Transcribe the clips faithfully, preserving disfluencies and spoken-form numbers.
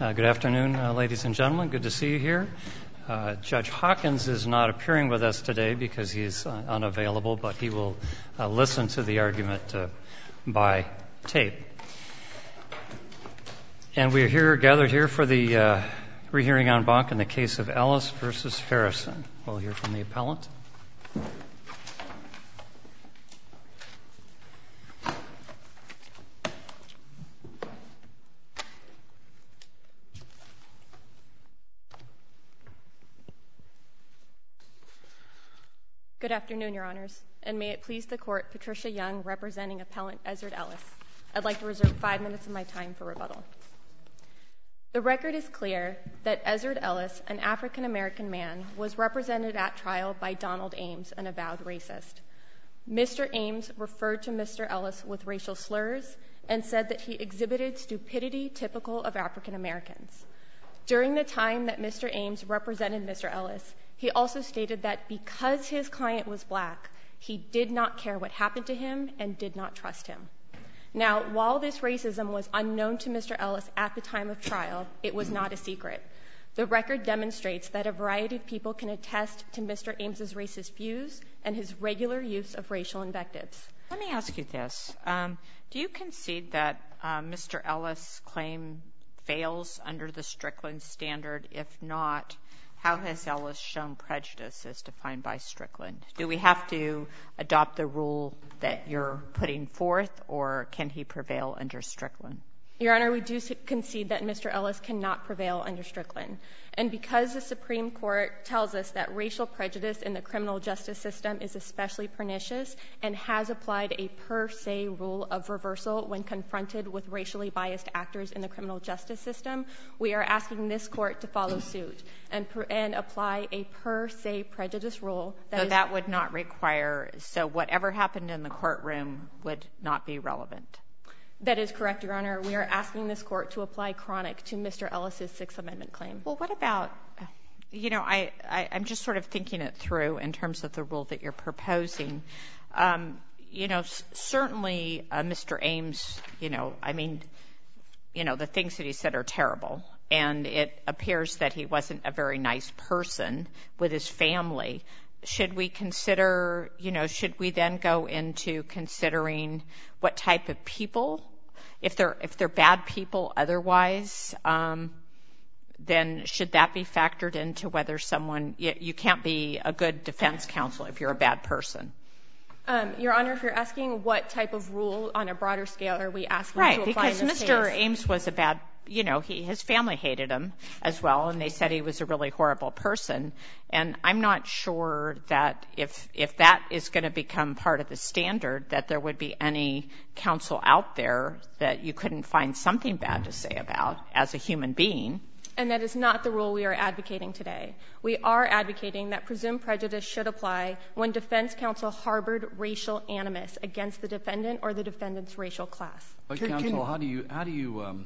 Uh, good afternoon, uh, ladies and gentlemen. Good to see you here. Uh, Judge Hawkins is not appearing with us today because he's uh, unavailable, but he will uh, listen to the argument uh, by tape. And we are here gathered here for the uh, rehearing en banc in the case of Ellis versus Harrison. We'll hear from the appellant. Good afternoon, Your Honors, and may it please the Court, Patricia Young, representing Appellant Ezzard Ellis. I'd like to reserve five minutes of my time for rebuttal. The record is clear that Ezzard Ellis, an African-American man, was represented at trial by Donald Ames, an avowed racist. Mister Ames referred to Mister Ellis with racial slurs and said that he exhibited stupidity typical of African-Americans. During the time that Mister Ames represented Mister Ellis, he also stated that because his client was black, he did not care what happened to him and did not trust him. Now, while this racism was unknown to Mister Ellis at the time of trial, it was not a secret. The record demonstrates that a variety of people can attest to Mister Ames's racist views and his regular use of racial invectives. Let me ask you this. Um, do you concede that uh, Mister Ellis' claim fails under the Strickland standard? If not, how has Ellis shown prejudice as defined by Strickland? Do we have to adopt the rule that you're putting forth, or can he prevail under Strickland? Your Honor, we do concede that Mister Ellis cannot prevail under Strickland. And because the Supreme Court tells us that racial prejudice in the criminal justice system is especially pernicious and has applied a per se rule of reversal when confronted with racially biased actors in the criminal justice system, we are asking this Court to follow suit and, per, and apply a per se prejudice rule. That so is, that would not require, so whatever happened in the courtroom would not be relevant? That is correct, Your Honor. We are asking this Court to apply chronic to Mister Ellis's Sixth Amendment claim. Well, what about, you know, I, I, I'm just sort of thinking it through in terms of the rule that you're proposing. Um, you know, s- certainly uh, Mister Ames, you know, I mean, you know, the things that he said are terrible. And it appears that he wasn't a very nice person with his family. Should we consider, you know, should we then go into considering what type of people, if they're if they're bad people otherwise, um, then should that be factored into whether someone, you, you can't be a good defense counsel if you're a bad person? Um, Your Honor, if you're asking what type of rule on a broader scale are we asking right, to apply in this because Mister case? Ames was a bad, you know, he, his family hated him as well, and they said he was a really horrible person. And I'm not sure that if if that is going to become part of the standard, that there would be any counsel out there that you couldn't find something bad to say about as a human being. And that is not the rule we are advocating today. We are advocating that presumed prejudice should apply when defense counsel harbored racial animus against the defendant or the defendant's racial class. But can, counsel, can, how do you, how do you, um,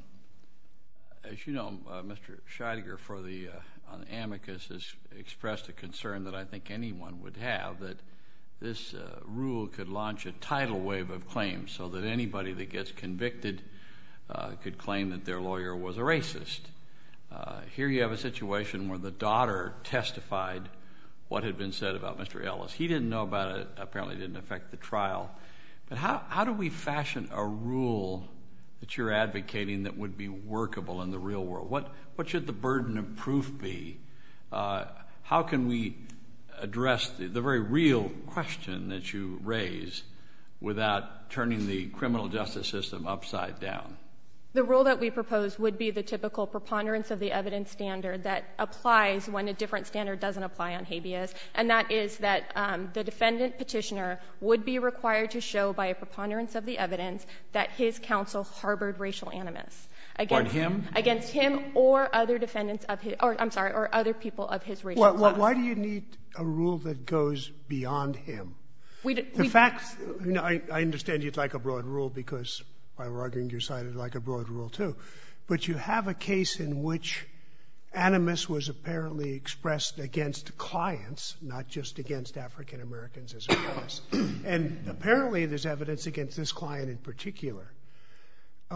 as you know, uh, Mister Scheidegger for the uh, on the amicus has expressed a concern that I think anyone would have, that this uh, rule could launch a tidal wave of claims, so that anybody that gets convicted uh, could claim that their lawyer was a racist. Uh, here you have a situation where the daughter testified what had been said about Mister Ellis. He didn't know about it, apparently didn't affect the trial. But how, how do we fashion a rule that you're advocating that would be workable in the real world? What, what should the burden of proof be? Uh, how can we address the, the very real question that you raise without turning the criminal justice system upside down? The rule that we propose would be the typical preponderance of the evidence standard that applies when a different standard doesn't apply on habeas, and that is that um, the defendant petitioner would be required to show by a preponderance of the evidence that his counsel harbored racial animus against him, against him or other defendants of his, or I'm sorry, or other people of his racial well, class. Well, why do you need a rule that goes beyond him? We d- the we facts, you know, I, I understand you'd like a broad rule because by arguing your side, I'd like a broad rule too. But you have a case in which animus was apparently expressed against clients, not just against African Americans as a class. And apparently there's evidence against this client in particular. Um,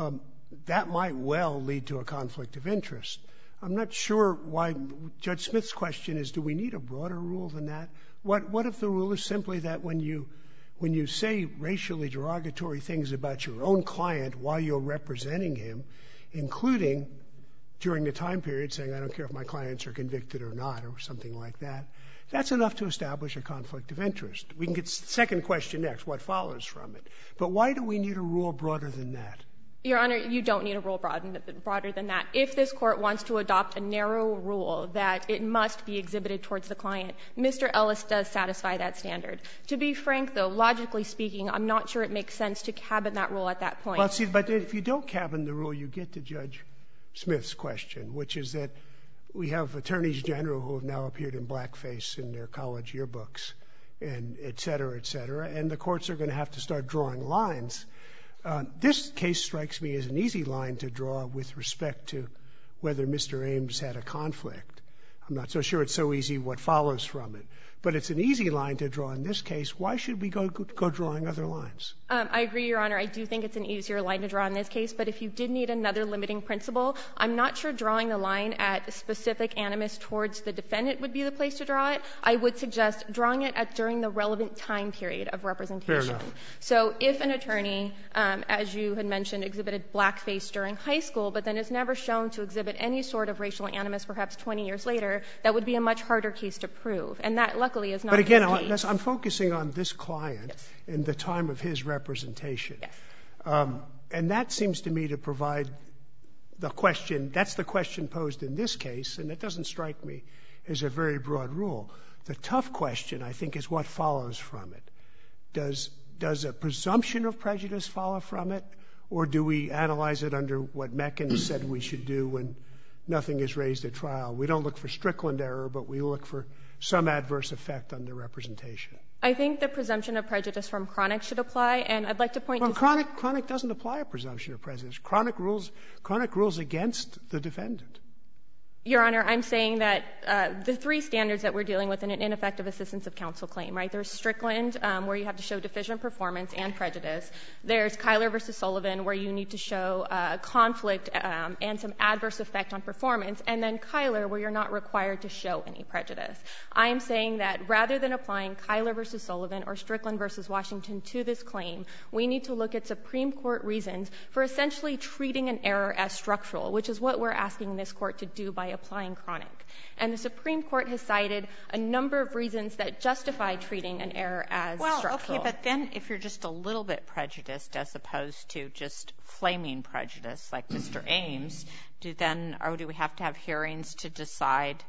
that might well lead to a conflict of interest. I'm not sure why Judge Smith's question is, do we need a broader rule than that? What what if the rule is simply that when you when you say racially derogatory things about your own client while you're representing him, including during the time period saying, I don't care if my clients are convicted or not, or something like that, that's enough to establish a conflict of interest. We can get the second question next, what follows from it. But why do we need a rule broader than that? Your Honor, you don't need a rule broader than that. If this Court wants to adopt a narrow rule that it must be exhibited towards the client, Mister Ellis does satisfy that standard. To be frank, though, logically speaking, I'm not sure it makes sense to cabin that rule at that point. Well, see, but if you don't cabin the rule, you get to Judge Smith's question, which is that we have attorneys general who have now appeared in blackface in their college yearbooks, and et cetera, et cetera, and the courts are going to have to start drawing lines. Uh, this case strikes me as an easy line to draw with respect to whether Mister Ames had a conflict. I'm not so sure it's so easy what follows from it. But it's an easy line to draw in this case. Why should we go go drawing other lines? Um, I agree, Your Honor. I do think it's an easier line to draw in this case. But if you did need another limiting principle, I'm not sure drawing the line at specific animus towards the defendant would be the place to draw it. I would suggest drawing it at during the relevant time period of representation. Fair enough. So if an attorney, um, as you had mentioned, exhibited blackface during high school, but then is never shown to exhibit any sort of racial animus perhaps twenty years later, that would be a much harder case to prove. And that, luckily, is not but again, the case. I'm focusing on this client Yes. and the time of his representation. Yes. Um, and that seems to me to provide the question, that's the question posed in this case, and it doesn't strike me as a very broad rule. The tough question, I think, is what follows from it. Does, does a presumption of prejudice follow from it, or do we analyze it under what Meckin said we should do when nothing is raised at trial? We don't look for Strickland error, but we look for some adverse effect on the representation. I think the presumption of prejudice from Chronic should apply, and I'd like to point well, to... Chronic, Chronic doesn't apply a presumption of prejudice. Chronic rules, Chronic rules against the defendant. Your Honor, I'm saying that uh, the three standards that we're dealing with in an ineffective assistance of counsel claim, right? There's Strickland, um, where you have to show deficient performance and prejudice. There's Kyler versus Sullivan, where you need to show uh, conflict um, and some adverse effect on performance. And then Kyler, where you're not required to show any prejudice. I am saying that rather than applying Kyler versus Sullivan or Strickland versus Washington to this claim, we need to look at Supreme Court reasons for essentially treating an error as structural, which is what we're asking this Court to do by applying Chronic. And the Supreme Court has cited a number of reasons that justify treating an error as well, structural. Okay, but then if you're just a little bit prejudiced as opposed to just flaming prejudice like Mister Ames, do then, or do we have to have hearings to decide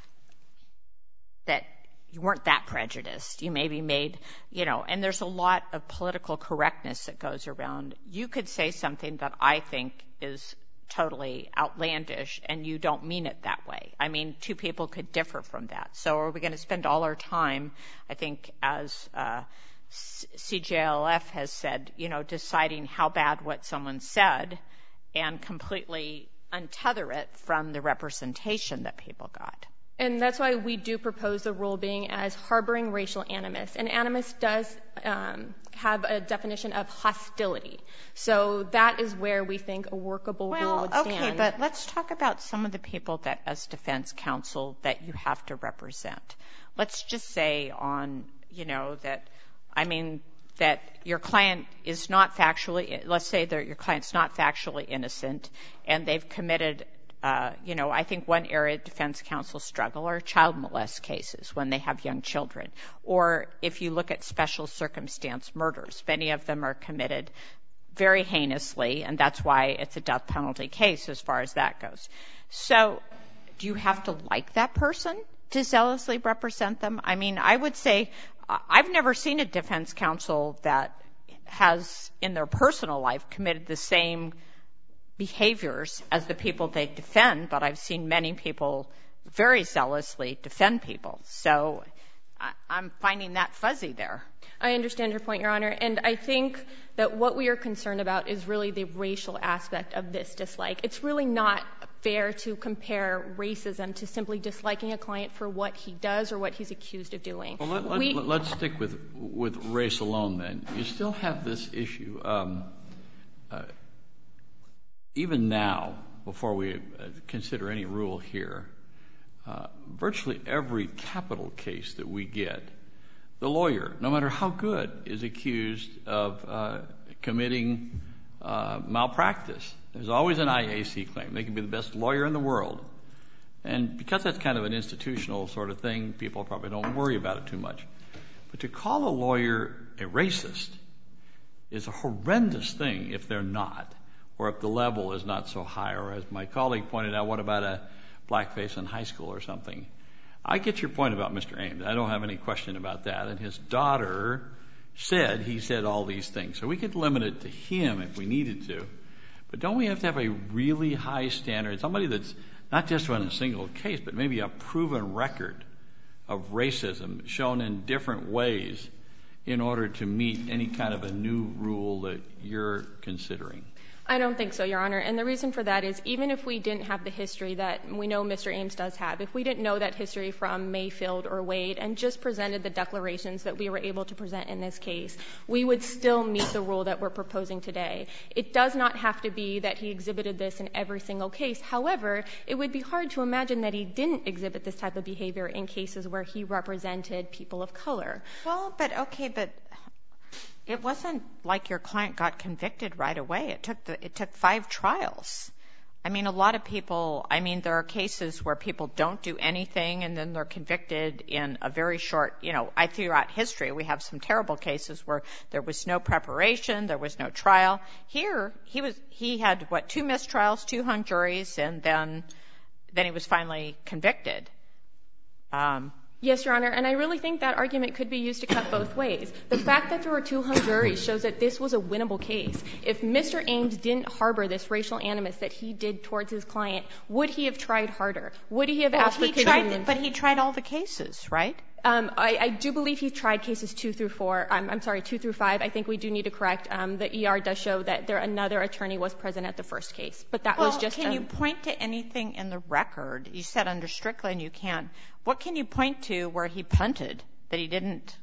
that you weren't that prejudiced? You maybe made, you know, and there's a lot of political correctness that goes around. You could say something that I think is totally outlandish, and you don't mean it that way. I mean, two people could differ from that. So are we going to spend all our time, I think, as uh, C J L F has said, you know, deciding how bad what someone said and completely untether it from the representation that people got? And that's why we do propose the rule being as harboring racial animus. And animus does um, have a definition of hostility. So that is where we think a workable well, rule would stand. Okay, but let's talk about some of the people that, as defense counsel, that you have to represent. Let's just say on, you know, that, I mean, that your client is not factually, let's say that your client's not factually innocent, and they've committed Uh, you know, I think one area defense counsel struggle are child molest cases when they have young children. Or if you look at special circumstance murders, many of them are committed very heinously, and that's why it's a death penalty case as far as that goes. So do you have to like that person to zealously represent them? I mean, I would say I've never seen a defense counsel that has in their personal life committed the same behaviors as the people they defend, but I've seen many people very zealously defend people. So I, I'm finding that fuzzy there. I understand your point, Your Honor, and I think that what we are concerned about is really the racial aspect of this dislike. It's really not fair to compare racism to simply disliking a client for what he does or what he's accused of doing. Well, let, let, we, let's stick with with race alone then. You still have this issue. Um, uh, even now, before we uh, consider any rule here, uh, virtually every capital case that we get, the lawyer, no matter how good, is accused of uh, committing uh, malpractice. There's always an I A C claim. They can be the best lawyer in the world. And because that's kind of an institutional sort of thing, people probably don't worry about it too much. But to call a lawyer a racist is a horrendous thing if they're not, or if the level is not so high, or as my colleague pointed out, what about a blackface in high school or something? I get your point about Mister Ames. I don't have any question about that. And his daughter said he said all these things. So we could limit it to him if we needed to. But don't we have to have a really high standard, somebody that's not just on a single case, but maybe a proven record of racism shown in different ways in order to meet any kind of a new rule that you're considering? I don't think so, Your Honor. And the reason for that is even if we didn't have the history that we know Mister Ames does have, if we didn't know that history from Mayfield or Wade and just presented the declarations that we were able to present in this case, we would still meet the rule that we're proposing today. It does not have to be that he exhibited this in every single case. However, it would be hard to imagine that he didn't exhibit this type of behavior in cases where he represented people of color. Well, but okay, but it wasn't like your client got convicted right away. It took the, it took five trials. I mean, a lot of people, I mean, there are cases where people don't do anything and then they're convicted in a very short, you know, I throughout history, we have some terrible cases where there was no preparation, there was no trial. Here, he was, he had, what, two mistrials, two hung juries, and then, then he was finally convicted. Um, Yes, Your Honor, and I really think that argument could be used to cut both ways. The fact that there were two hung juries shows that this was a winnable case. If Mister Ames didn't harbor this racial animus that he did towards his client, would he have tried harder? Would he have well, asked he for tried, continuance? But he tried all the cases, right? Um, I, I do believe he tried cases two through four. Um, I'm sorry, two through five. I think we do need to correct. Um, the E R does show that there another attorney was present at the first case, but that well, was just. Can um, you point to anything in the record? You said under Strickland you can't. What can you point to where he punted that he didn't?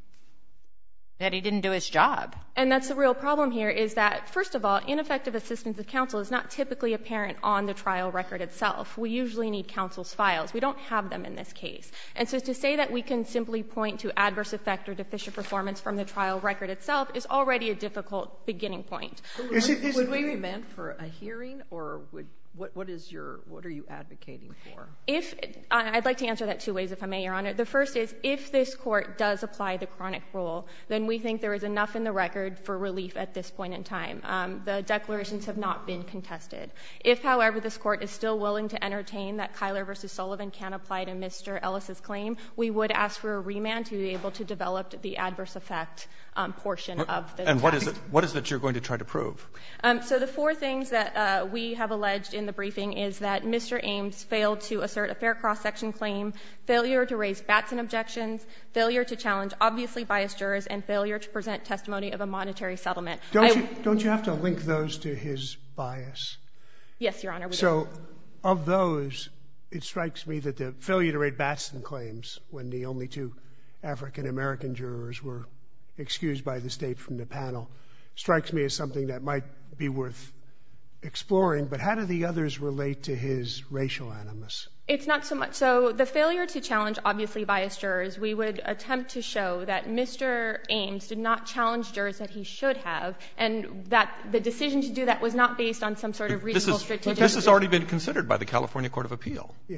That he didn't do his job. And that's the real problem here is that, first of all, ineffective assistance of counsel is not typically apparent on the trial record itself. We usually need counsel's files. We don't have them in this case. And so to say that we can simply point to adverse effect or deficient performance from the trial record itself is already a difficult beginning point. Is it, is would we remand for a hearing, or would What, what is your, what are you advocating for? If, I'd like to answer that two ways, if I may, Your Honor. The first is, if this court does apply the chronic rule, then we think there is enough in the record for relief at this point in time. Um, the declarations have not been contested. If, however, this court is still willing to entertain that Kyler versus Sullivan can apply to Mister Ellis's claim, we would ask for a remand to be able to develop the adverse effect um, portion of the And tax. what is it, what is it you're going to try to prove? Um, so the four things that uh, we have alleged in the briefing is that Mister Ames failed to assert a fair cross-section claim, failure to raise Batson objections, failure to challenge obviously biased jurors, and failure to present testimony of a monetary settlement. Don't, I, you, don't you have to link those to his bias? Yes, Your Honor. We so do. Of those, it strikes me that the failure to raise Batson claims when the only two African-American jurors were excused by the state from the panel strikes me as something that might be worth exploring, but how do the others relate to his racial animus? It's not so much. So the failure to challenge obviously biased jurors, we would attempt to show that Mister Ames did not challenge jurors that he should have, and that the decision to do that was not based on some sort of reasonable strategic. This has already been considered by the California Court of Appeal. Yeah.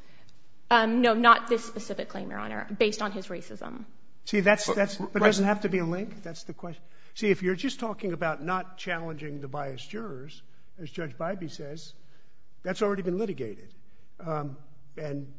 Um, no, not this specific claim, Your Honor, based on his racism. See, that's, that's, but right. doesn't have to be a link. That's the question. See, if you're just talking about not challenging the biased jurors, as Judge Bybee says, that's already been litigated. Um, and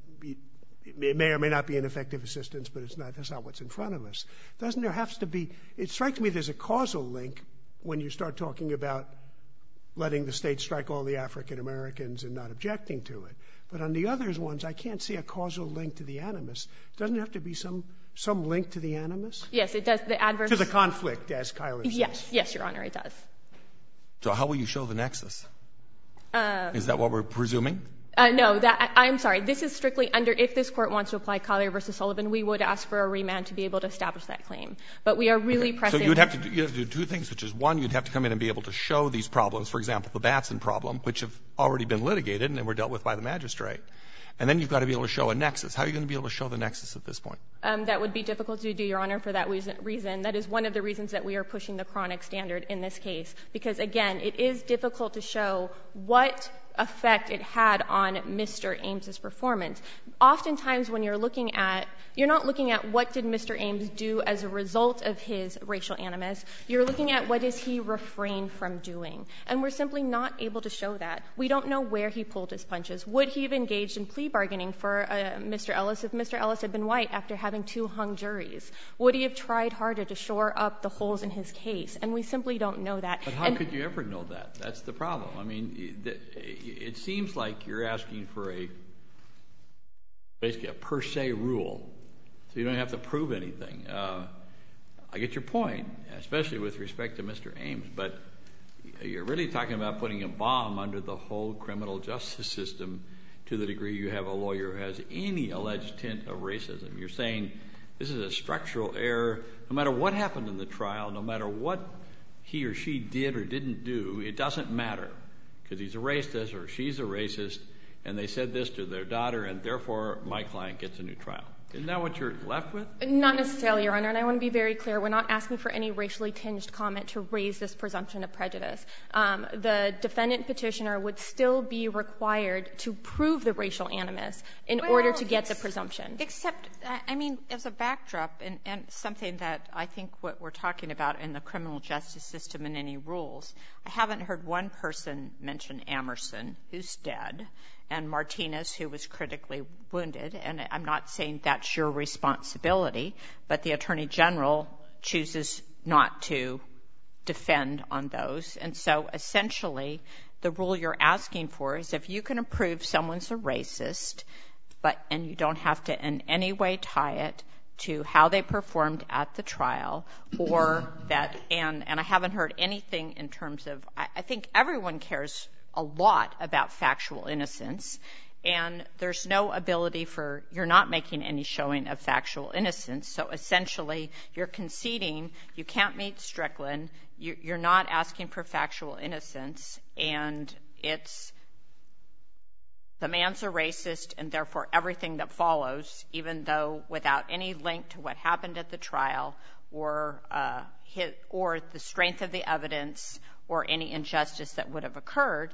it may or may not be ineffective assistance, but it's not, that's not what's in front of us. Doesn't there have to be, it strikes me there's a causal link when you start talking about letting the state strike all the African Americans and not objecting to it. But on the others ones, I can't see a causal link to the animus. Doesn't there have to be some, some link to the animus? Yes, it does. The adverse. To the conflict, as Kyler says. Yes, yes, Your Honor, it does. So how will you show the nexus? Um, Is that what we're presuming? Uh, no, that, I, I'm sorry. This is strictly under, if this court wants to apply Collier versus Sullivan, we would ask for a remand to be able to establish that claim. But we are really okay. pressing. So you'd have to do, you have to do two things, which is one, you'd have to come in and be able to show these problems, for example, the Batson problem, which have already been litigated and were dealt with by the magistrate. And then you've got to be able to show a nexus. How are you going to be able to show the nexus at this point? Um, that would be difficult to do, Your Honor, for that reason. That is one of the reasons that we are pushing the chronic standard in this case. Because, again, it is difficult to show what effect it had on Mister Ames's performance. Oftentimes when you're looking at, you're not looking at what did Mister Ames do as a result of his racial animus. You're looking at what does he refrain from doing. And we're simply not able to show that. We don't know where he pulled his punches. Would he have engaged in plea bargaining for uh, Mister Ellis if Mister Ellis had been white after having two hung juries? Would he have tried harder to shore up the holes in his case? And we simply don't know that. But how and could you ever know that? That's the problem. I mean, it seems like you're asking for a basically a per se rule, so you don't have to prove anything. Uh, I get your point, especially with respect to Mister Ames, but you're really talking about putting a bomb under the whole criminal justice system to the degree you have a lawyer who has any alleged tint of racism. You're saying this is a structural error. No matter what happened in the trial, no matter what he or she did or didn't do, it doesn't matter because he's a racist or she's a racist, and they said this to their daughter, and therefore my client gets a new trial. Isn't that what you're left with? Not necessarily, Your Honor, and I want to be very clear. We're not asking for any racially tinged comment to raise this presumption of prejudice. Um, the defendant petitioner would still be required to prove the racial animus in well, order to get the presumption. Except, I mean, as a backdrop, and, and something that I think what we're talking about in the criminal justice system and any rules, I haven't heard one person mention Amerson, who's dead, and Martinez, who was critically wounded. And I'm not saying that's your responsibility, but the Attorney General chooses not to defend on those. And so essentially, the rule you're asking for is if you can prove someone's a racist, but and you don't have to in any way tie it to how they performed at the trial, or that, and, and I haven't heard anything in terms of, I, I think everyone cares a lot about factual innocence, and there's no ability for, you're not making any showing of factual innocence, so essentially you're conceding you can't meet Strickland, you, you're not asking for factual innocence, and it's the man's a racist, and therefore everything that follows, even though without any link to what happened at the trial or uh, his, or the strength of the evidence or any injustice that would have occurred,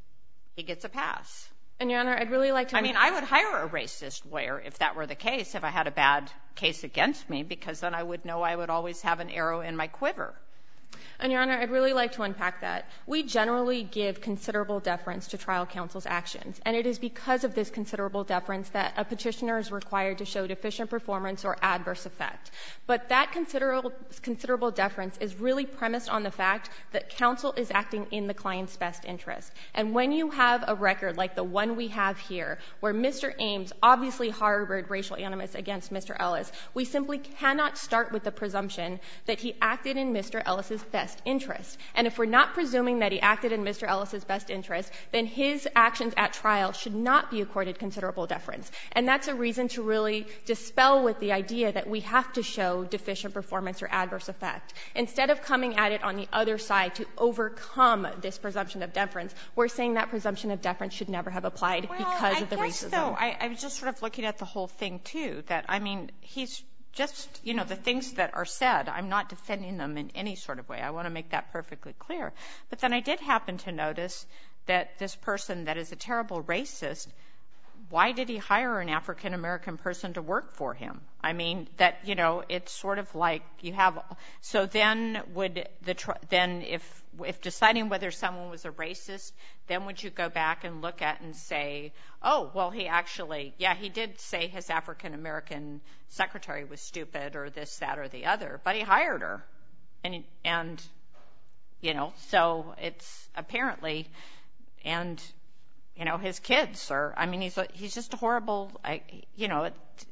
he gets a pass. And, Your Honor, I'd really like to... I mean, I would hire a racist lawyer if that were the case, if I had a bad case against me, because then I would know I would always have an arrow in my quiver. And, Your Honor, I'd really like to unpack that. We generally give considerable deference to trial counsel's actions, and it is because of this considerable deference that a petitioner is required to show deficient performance or adverse effect. But that considerable, considerable deference is really premised on the fact that counsel is acting in the client's best interest. And when you have a record like the one we have here, where Mister Ames obviously harbored racial animus against Mister Ellis, we simply cannot start with the presumption that he acted in Mister Ellis's best interest. And if we're not presuming that he acted in Mister Ellis's best interest, then his actions at trial should not be accorded considerable deference. And that's a reason to really dispel with the idea that we have to show deficient performance or adverse effect. Instead of coming at it on the other side to overcome this presumption of deference, we're saying that presumption of deference should never have applied well, because I of the guess, racism. Though, I, I was just sort of looking at the whole thing, too, that, I mean, he's just, you know, the things that are said, I'm not defending them in any sort of way. I want to make that perfectly clear. But then I did happen to notice that this person that is a terrible racist, why did he hire an African-American person to work for him? I mean, that, you know, it's sort of like you have, so then would the, then if, if deciding whether someone was a racist, then would you go back and look at and say, oh, well, he actually, yeah, he did say his African-American secretary was stupid or this, that, or the other, but he hired her. And, and you know, so it's apparently, and, you know, his kids are, I mean, he's a, he's just a horrible, I, you know, it,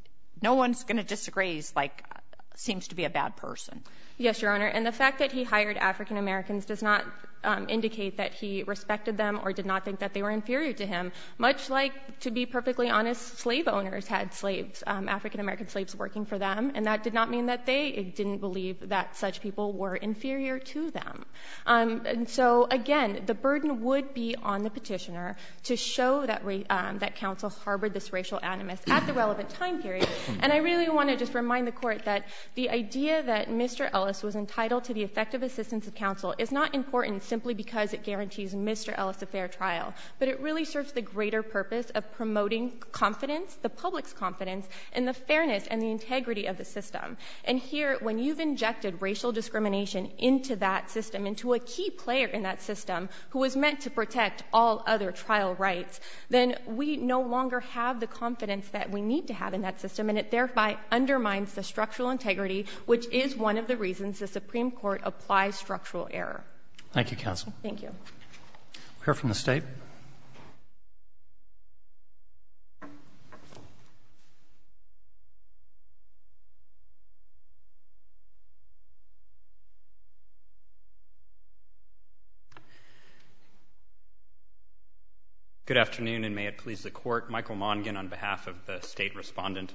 no one's going to disagree. He's like, seems to be a bad person. Yes, Your Honor. And the fact that he hired African Americans does not um, indicate that he respected them or did not think that they were inferior to him, much like, to be perfectly honest, slave owners had slaves, um, African-American slaves working for them, and that did not mean that they didn't believe that such people were inferior to them. Um, and so, again, the burden would be on the petitioner to show that, um, that counsel harbored this racial animus at the relevant time period. And I really want to just remind the Court that the idea that Mister Ellis was entitled to the effective assistance of counsel is not important simply because it guarantees Mister Ellis a fair trial, but it really serves the greater purpose of promoting confidence, the public's confidence, in the fairness and the integrity of the system. And here, when you've injected racial discrimination into that system, into a key player in that system who was meant to protect all other trial rights, then we no longer have the confidence that we need to have in that system, and it thereby undermines the structural integrity, which is one of the reasons the Supreme Court applies structural error. Thank you, counsel. Thank you. We'll hear from the State. Good afternoon, and may it please the Court. Michael Mongan on behalf of the State Respondent.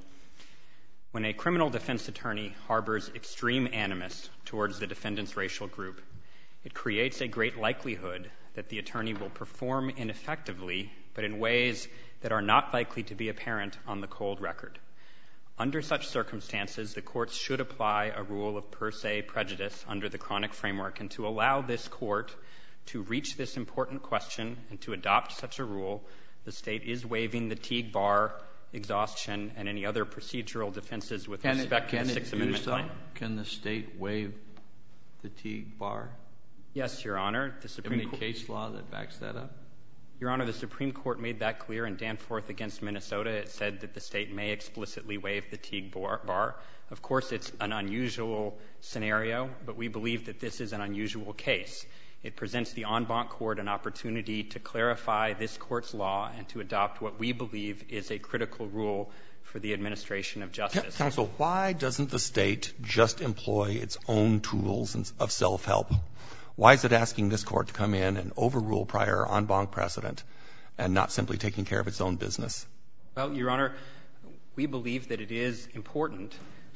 When a criminal defense attorney harbors extreme animus towards the defendant's racial group, it creates a great likelihood that the attorney will perform ineffectively, but in ways that are not likely to be apparent on the cold record. Under such circumstances, the courts should apply a rule of per se prejudice under the chronic framework, and to allow this Court to reach this important question and to adopt such a rule, the State is waiving the Teague bar, exhaustion, and any other procedural defenses with can respect it, to the Sixth Amendment so? claim. Can the State waive the Teague bar? Yes, Your Honor. The Supreme Court. Any case law that backs that up? Your Honor, the Supreme Court made that clear in Danforth against Minnesota. It said that the State may explicitly waive the Teague bar. Of course, it's an unusual scenario, but we believe that this is an unusual case. It presents the en banc court an opportunity to clarify this Court's law and to adopt what we believe is a critical rule for the administration of justice. Counsel, why doesn't the State just employ its own tools of self-help? Why is it asking this Court to come in and overrule prior en banc precedent and not simply taking care of its own business? Well, Your Honor, we believe that it is important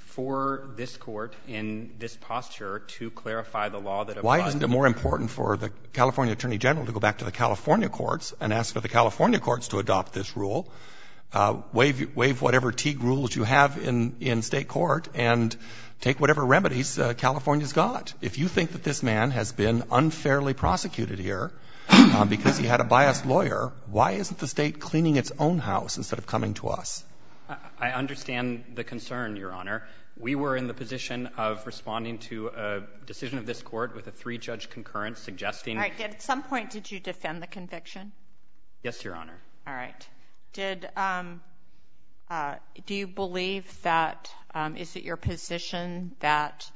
for this Court in this posture to clarify the law that applies. Why isn't it more important for the California Attorney General to go back to the California courts and ask for the California courts to adopt this rule, uh, waive, waive whatever Teague rules you have in, in state court, and take whatever remedies uh, California's got? If you think that this man has been unfairly prosecuted here uh, because he had a biased lawyer, why isn't the State cleaning its own house instead of coming to us? I understand the concern, Your Honor. We were in the position of responding to a decision of this Court with a three-judge concurrence suggesting— All right. At some point, did you defend the conviction? Yes, Your Honor. All right. Did um, uh, do you believe that um, is it your position that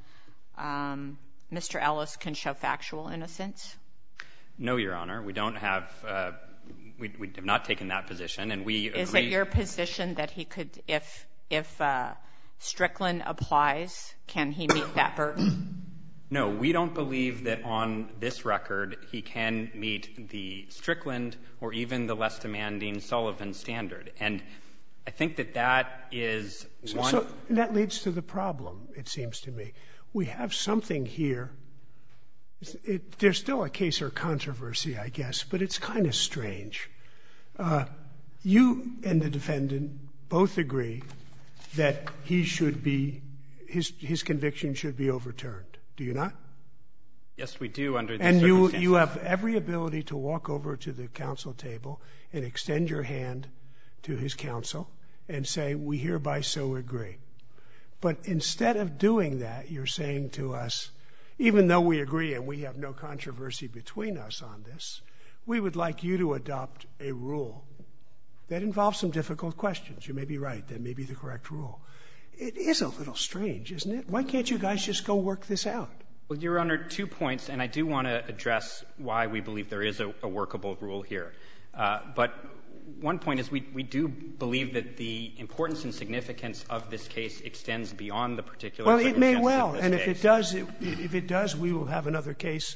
um, Mister Ellis can show factual innocence? No, Your Honor. We don't have. Uh, we, we have not taken that position, and we agree. Is it your position that he could, if if uh, Strickland applies, can he meet that burden? No, we don't believe that on this record he can meet the Strickland or even the less demanding Sullivan standard. And I think that that is one— So, so that leads to the problem, it seems to me. We have something here. It, there's still a case or controversy, I guess, but it's kind of strange. Uh, you and the defendant both agree that he should be, his, his conviction should be overturned. Do you not? Yes, we do under these and you, circumstances. you have every ability to walk over to the counsel table and extend your hand to his counsel and say, we hereby so agree. But instead of doing that, you're saying to us, even though we agree and we have no controversy between us on this, we would like you to adopt a rule that involves some difficult questions. You may be right. That may be the correct rule. It is a little strange, isn't it? Why can't you guys just go work this out? Well, Your Honor, two points, and I do want to address why we believe there is a, a workable rule here. Uh, but one point is we, we do believe that the importance and significance of this case extends beyond the particular well, it may well, of this and case. if it does, it, if it does, we will have another case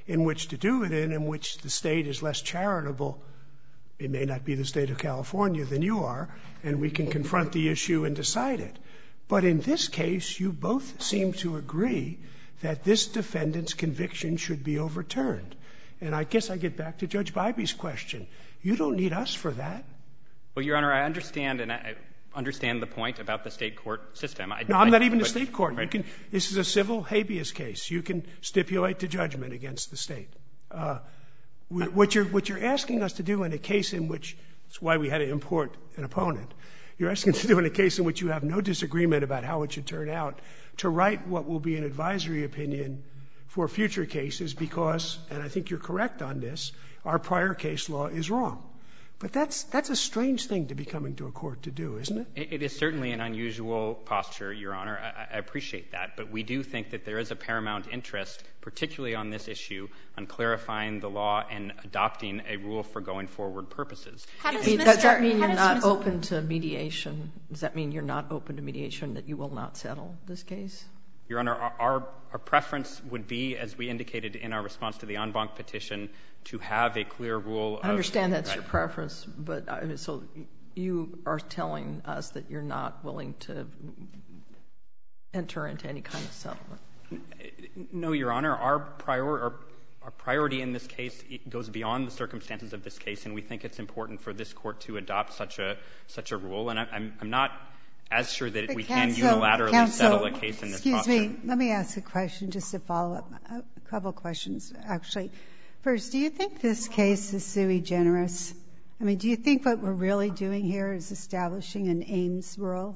in which to do it in, in which the state is less charitable. It may not be the state of California than you are, and we can confront the issue and decide it. But in this case, you both seem to agree that this defendant's conviction should be overturned. And I guess I get back to Judge Bybee's question. You don't need us for that. Well, Your Honor, I understand, and I understand the point about the state court system. I, no, I'm I, not even but, a state court. Right. You can, this is a civil habeas case. You can stipulate the judgment against the state. Uh, what you're, what you're asking us to do in a case in which, that's why we had to import an opponent, you're asking us to do in a case in which you have no disagreement about how it should turn out, to write what will be an advisory opinion for future cases because, and I think you're correct on this, our prior case law is wrong. But that's, that's a strange thing to be coming to a court to do, isn't it? It, it is certainly an unusual posture, Your Honor. I, I appreciate that. But we do think that there is a paramount interest, particularly on this issue, on clarifying the law and adopting a rule for going forward purposes. How does, Mister does that mean you're not Mister open to mediation? Does that mean you're not open to mediation, that you will not settle this case? Your Honor, our, our, our preference would be, as we indicated in our response to the en banc petition, to have a clear rule. I understand of, that's right. your preference, but uh, so you are telling us that you're not willing to enter into any kind of settlement. No, Your Honor. Our, prior, our, our priority in this case goes beyond the circumstances of this case, and we think it's important for this court to adopt such a such a rule. And I, I'm, I'm not as sure that but we counsel, can unilaterally counsel, settle a case in this excuse posture. me. Let me ask a question just to follow up. A couple questions, actually. First, do you think this case is sui generis? I mean, do you think what we're really doing here is establishing an Ames rule?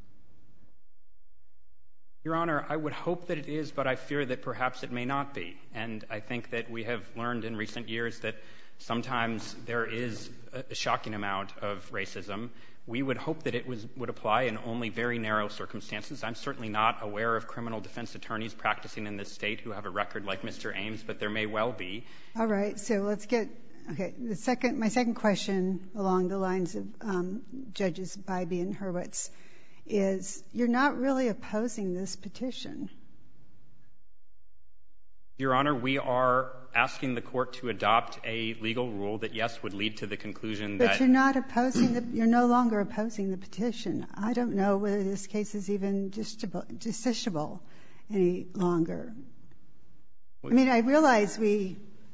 Your Honor, I would hope that it is, but I fear that perhaps it may not be. And I think that we have learned in recent years that sometimes there is a shocking amount of racism. We would hope that it was, would apply in only very narrow circumstances. I'm certainly not aware of criminal defense attorneys practicing in this state who have a record like Mister Ames, but there may well be. All right. So let's get okay. The second, my second question, along the lines of um, Judges Bybee and Hurwitz, is you're not really opposing this petition. Your Honor, we are asking the court to adopt a legal rule that, yes, would lead to the conclusion that— But you're not opposing the, you're no longer opposing the petition. I don't know whether this case is even justiciable any longer. I mean, I realize we,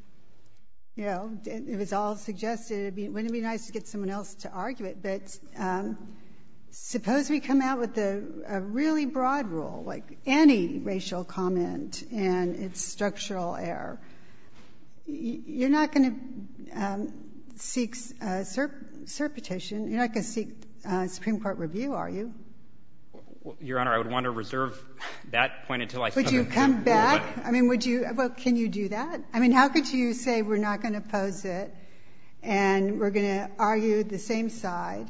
you know, it was all suggested. It'd be, wouldn't it be nice to get someone else to argue it? But um, suppose we come out with a, a really broad rule, like any racial comment and its structural error. You're not going to um, seek uh, cert, cert petition. You're not going to seek uh, Supreme Court review, are you? Well, Your Honor, I would want to reserve that point until I— Would you come back? I mean, would you, well, can you do that? I mean, how could you say we're not going to oppose it and we're going to argue the same side,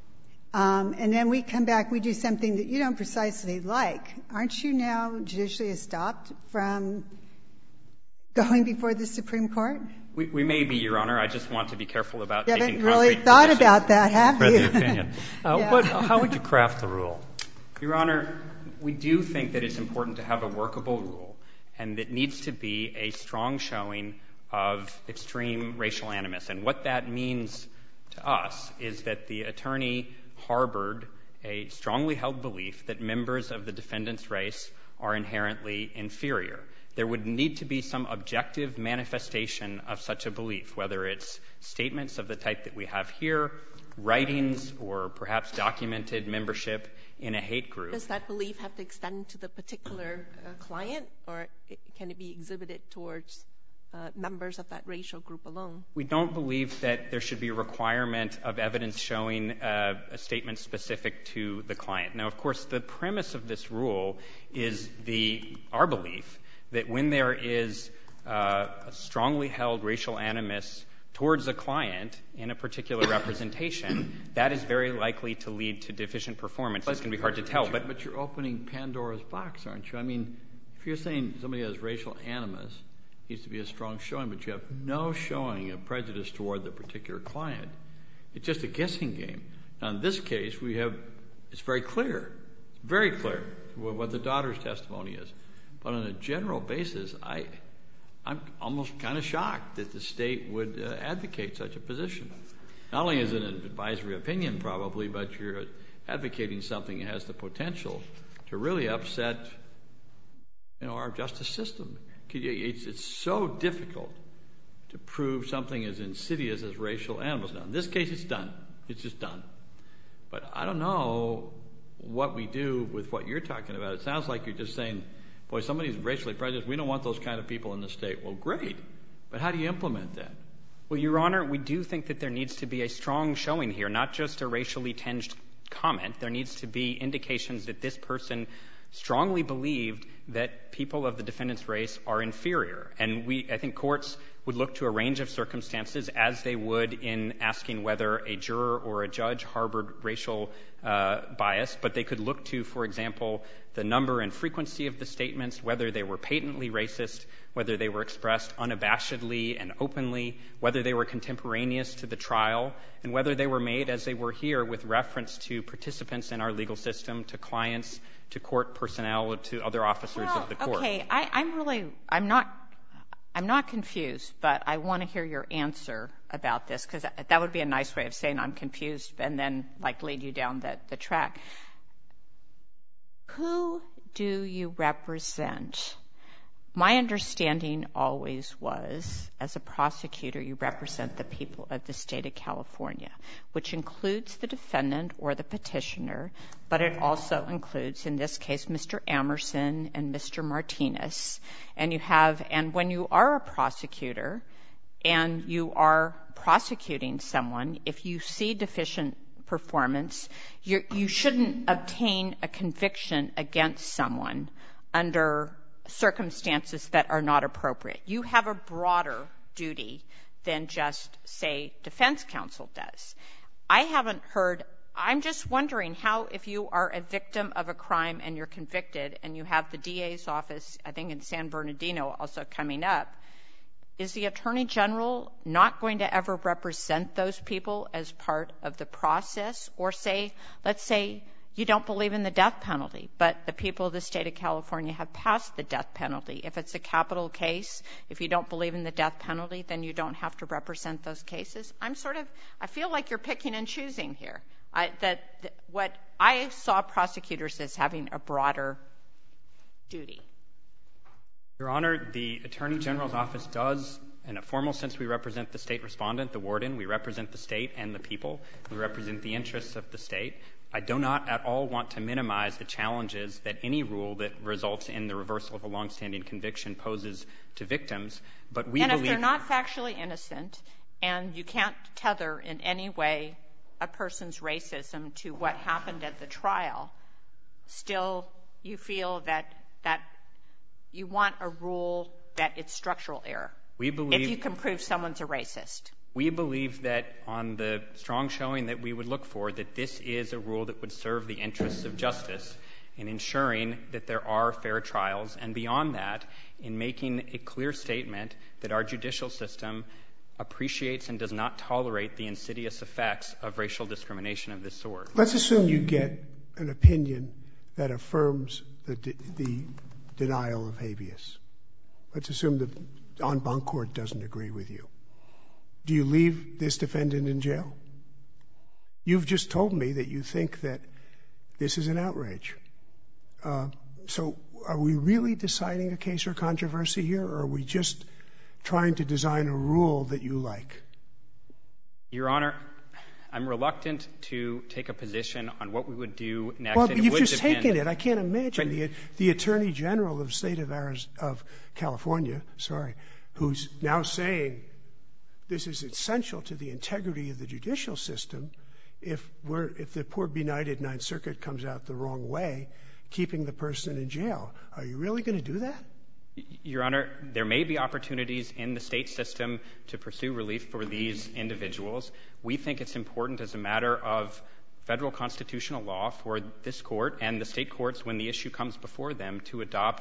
um, and then we come back, we do something that you don't precisely like. Aren't you now judicially stopped from going before the Supreme Court? We, we may be, Your Honor. I just want to be careful about you taking haven't really concrete thought positions. about that, have Read you? the opinion. Uh, Yeah. what, how would you craft the rule? Your Honor, we do think that it's important to have a workable rule, and it needs to be a strong showing of extreme racial animus. And what that means to us is that the attorney harbored a strongly held belief that members of the defendant's race are inherently inferior. There would need to be some objective manifestation of such a belief, whether it's statements of the type that we have here, writings, or perhaps documented membership in a hate group. Does that belief have to extend to the particular uh, client, or it, can it be exhibited towards uh, members of that racial group alone? We don't believe that there should be a requirement of evidence showing uh, a statement specific to the client. Now, of course, the premise of this rule is the our belief that when there is uh, a strongly held racial animus towards a client in a particular representation, that is very likely to lead to deficient performance. It's going to be hard to tell. But, but you're opening Pandora's box, aren't you? I mean, if you're saying somebody has racial animus, it needs to be a strong showing, but you have no showing of prejudice toward the particular client. It's just a guessing game. Now, in this case, we have, it's very clear, very clear what the daughter's testimony is. But on a general basis, I, I'm almost kind of shocked that the state would uh, advocate such a position. Not only is it an advisory opinion probably, but you're advocating something that has the potential to really upset, you know, our justice system. It's, it's so difficult to prove something as insidious as racial animus. Now, in this case, it's done. It's just done. But I don't know what we do with what you're talking about. It sounds like you're just saying, boy, somebody's racially prejudiced. We don't want those kind of people in the state. Well, great. But how do you implement that? Well, Your Honor, we do think that there needs to be a strong showing here, not just a racially tinged comment. There needs to be indications that this person strongly believed that people of the defendant's race are inferior. And we, I think courts would look to a range of circumstances as they would in asking whether a juror or a judge harbored racial uh, bias, but they could look to, for example, the number and frequency of the statements, whether they were patently racist, whether they were expressed unabashedly and openly, whether they were contemporaneous to the trial, and whether they were made, as they were here, with reference to participants in our legal system, to clients, to court personnel, to other officers well, of the court. Okay, I, I'm really, I'm not, I'm not confused, but I want to hear your answer about this, because that would be a nice way of saying I'm confused and then, like, lead you down the, the track. Who do you represent? My understanding always was, as a prosecutor, you represent the people of the state of California, which includes the defendant or the petitioner, but it also includes, in this case, Mister Amerson and Mister Martinez. And you have, and when you are a prosecutor and you are prosecuting someone, if you see deficient performance, you're, you shouldn't obtain a conviction against someone under circumstances that are not appropriate. You have a broader duty than just, say, defense counsel does. I haven't heard, I'm just wondering how, if you are a victim of a crime and you're convicted and you have the D A's office, I think in San Bernardino also coming up, is the Attorney General not going to ever represent those people as part of the process? Or say, let's say you don't believe in the death penalty, but the people of the state of California have passed the death penalty. If it's a capital case, if you don't believe in the death penalty, then you don't have to represent those cases. I'm sort of, I feel like you're picking and choosing here. I, that, that what I saw prosecutors as having a broader duty. Your Honor, the Attorney General's office does, in a formal sense, we represent the state respondent, the warden. We represent the state and the people. We represent the interests of the state. I do not at all want to minimize the challenges that any rule that results in the reversal of a longstanding conviction poses to victims, but we and believe— And if they're not factually innocent and you can't tether in any way a person's racism to what happened at the trial, still you feel that that you want a rule that it's structural error. We believe— If you can prove someone's a racist. We believe that on the strong showing that we would look for, that this is a rule that would serve the interests of justice in ensuring that there are fair trials, and beyond that, in making a clear statement that our judicial system appreciates and does not tolerate the insidious effects of racial discrimination of this sort. Let's assume you get an opinion that affirms the, de- the denial of habeas. Let's assume the en banc court doesn't agree with you. Do you leave this defendant in jail? You've just told me that you think that this is an outrage. Uh, so are we really deciding a case or controversy here, or are we just trying to design a rule that you like? Your Honor, I'm reluctant to take a position on what we would do next. Well, and it you've would just depend— taken it. I can't imagine Right. the, the Attorney General of the state of, Ariz- of California, sorry, who's now saying this is essential to the integrity of the judicial system. If we're, if the poor benighted Ninth Circuit comes out the wrong way, keeping the person in jail, are you really going to do that? Your Honor, there may be opportunities in the state system to pursue relief for these individuals. We think it's important as a matter of federal constitutional law for this court and the state courts, when the issue comes before them, to adopt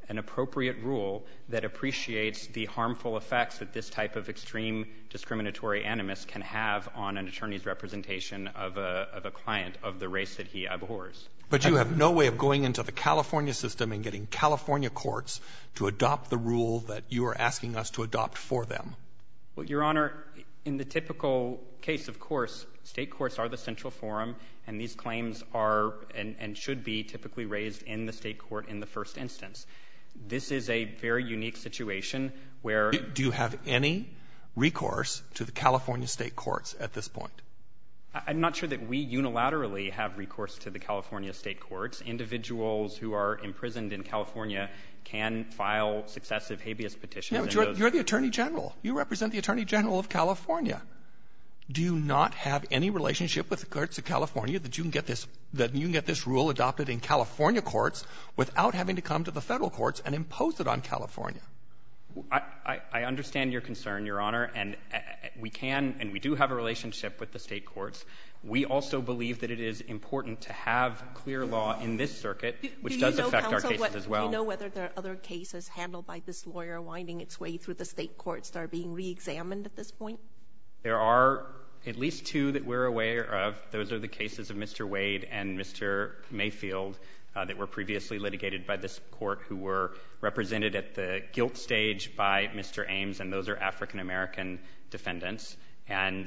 an appropriate rule that appreciates the harmful effects that this type of extreme discriminatory animus can have on an attorney's representation of a, of a client of the race that he abhors. But you have no way of going into the California system and getting California courts to adopt the rule that you are asking us to adopt for them. Well, Your Honor, in the typical case, of course, state courts are the central forum, and these claims are and, and should be typically raised in the state court in the first instance. This is a very unique situation where... Do you have any recourse to the California state courts at this point? I'm not sure that we unilaterally have recourse to the California state courts. Individuals who are imprisoned in California can file successive habeas petitions. Yeah, but you're, you're the Attorney General. You represent the Attorney General of California. Do you not have any relationship with the courts of California that you can get this that you can get this rule adopted in California courts without having to come to the federal courts and impose it on California? I, I, I understand your concern, Your Honor, and uh, we can and we do have a relationship with the state courts. We also believe that it is important to have clear law in this circuit, which do does you know, affect counsel, our cases what, as well. Do you know whether there are other cases handled by this lawyer winding its way through the state courts that are being re-examined at this point? There are at least two that we're aware of. Those are the cases of Mister Wade and Mister Mayfield uh, that were previously litigated by this court, who were represented at the guilt stage by Mister Ames, and those are African-American defendants. And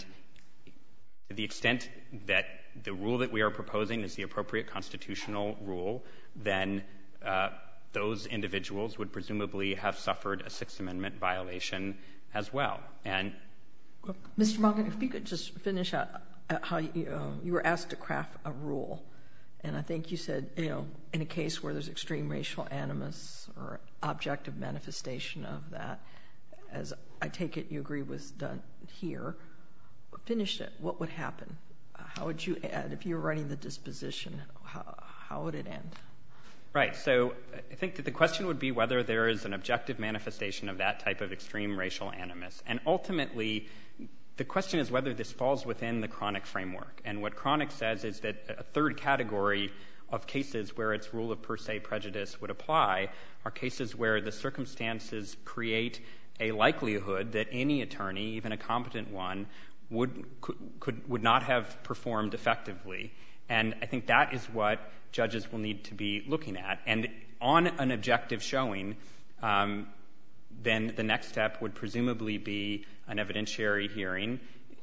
to the extent that the rule that we are proposing is the appropriate constitutional rule, then uh, those individuals would presumably have suffered a Sixth Amendment violation as well. And Mister Mongan, if you could just finish out how you, uh, you were asked to craft a rule, and I think you said, you know, in a case where there's extreme racial animus or objective manifestation of that, as I take it you agree was done here, finish it, what would happen? How would you add, if you were writing the disposition, how, how would it end? Right. So I think that the question would be whether there is an objective manifestation of that type of extreme racial animus. And ultimately, the question is whether this falls within the chronic framework. And what chronic says is that a third category of cases where its rule of per se prejudice would apply are cases where the circumstances create a likelihood that any attorney, even a competent one, would could, could would not have performed effectively. And I think that is what judges will need to be looking at. And on an objective showing, um, then the next step would presumably be an evidentiary hearing.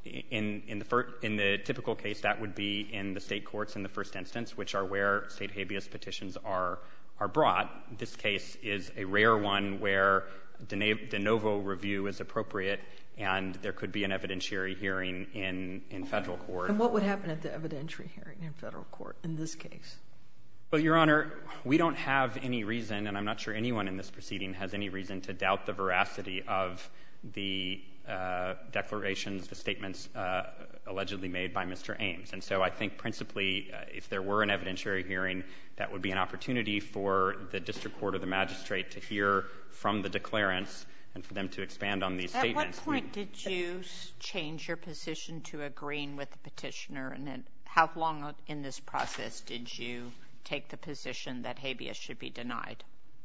In, in, the fir- in the typical case, that would be in the state courts in the first instance, which are where state habeas petitions are, are brought. This case is a rare one where de, na- de novo review is appropriate, and there could be an evidentiary hearing in, in federal court. And what would happen at the evidentiary hearing in federal court in this case? Well, Your Honor, we don't have any reason, and I'm not sure anyone in this proceeding has any reason to doubt the veracity of the uh, declarations, the statements uh, allegedly made by Mister Ames. And so I think principally, uh, if there were an evidentiary hearing, that would be an opportunity for the district court or the magistrate to hear from the declarants and for them to expand on these At statements. At what point we, did you change your position to agreeing with the petitioner, and then how long in this process did you take the position that habeas should be denied?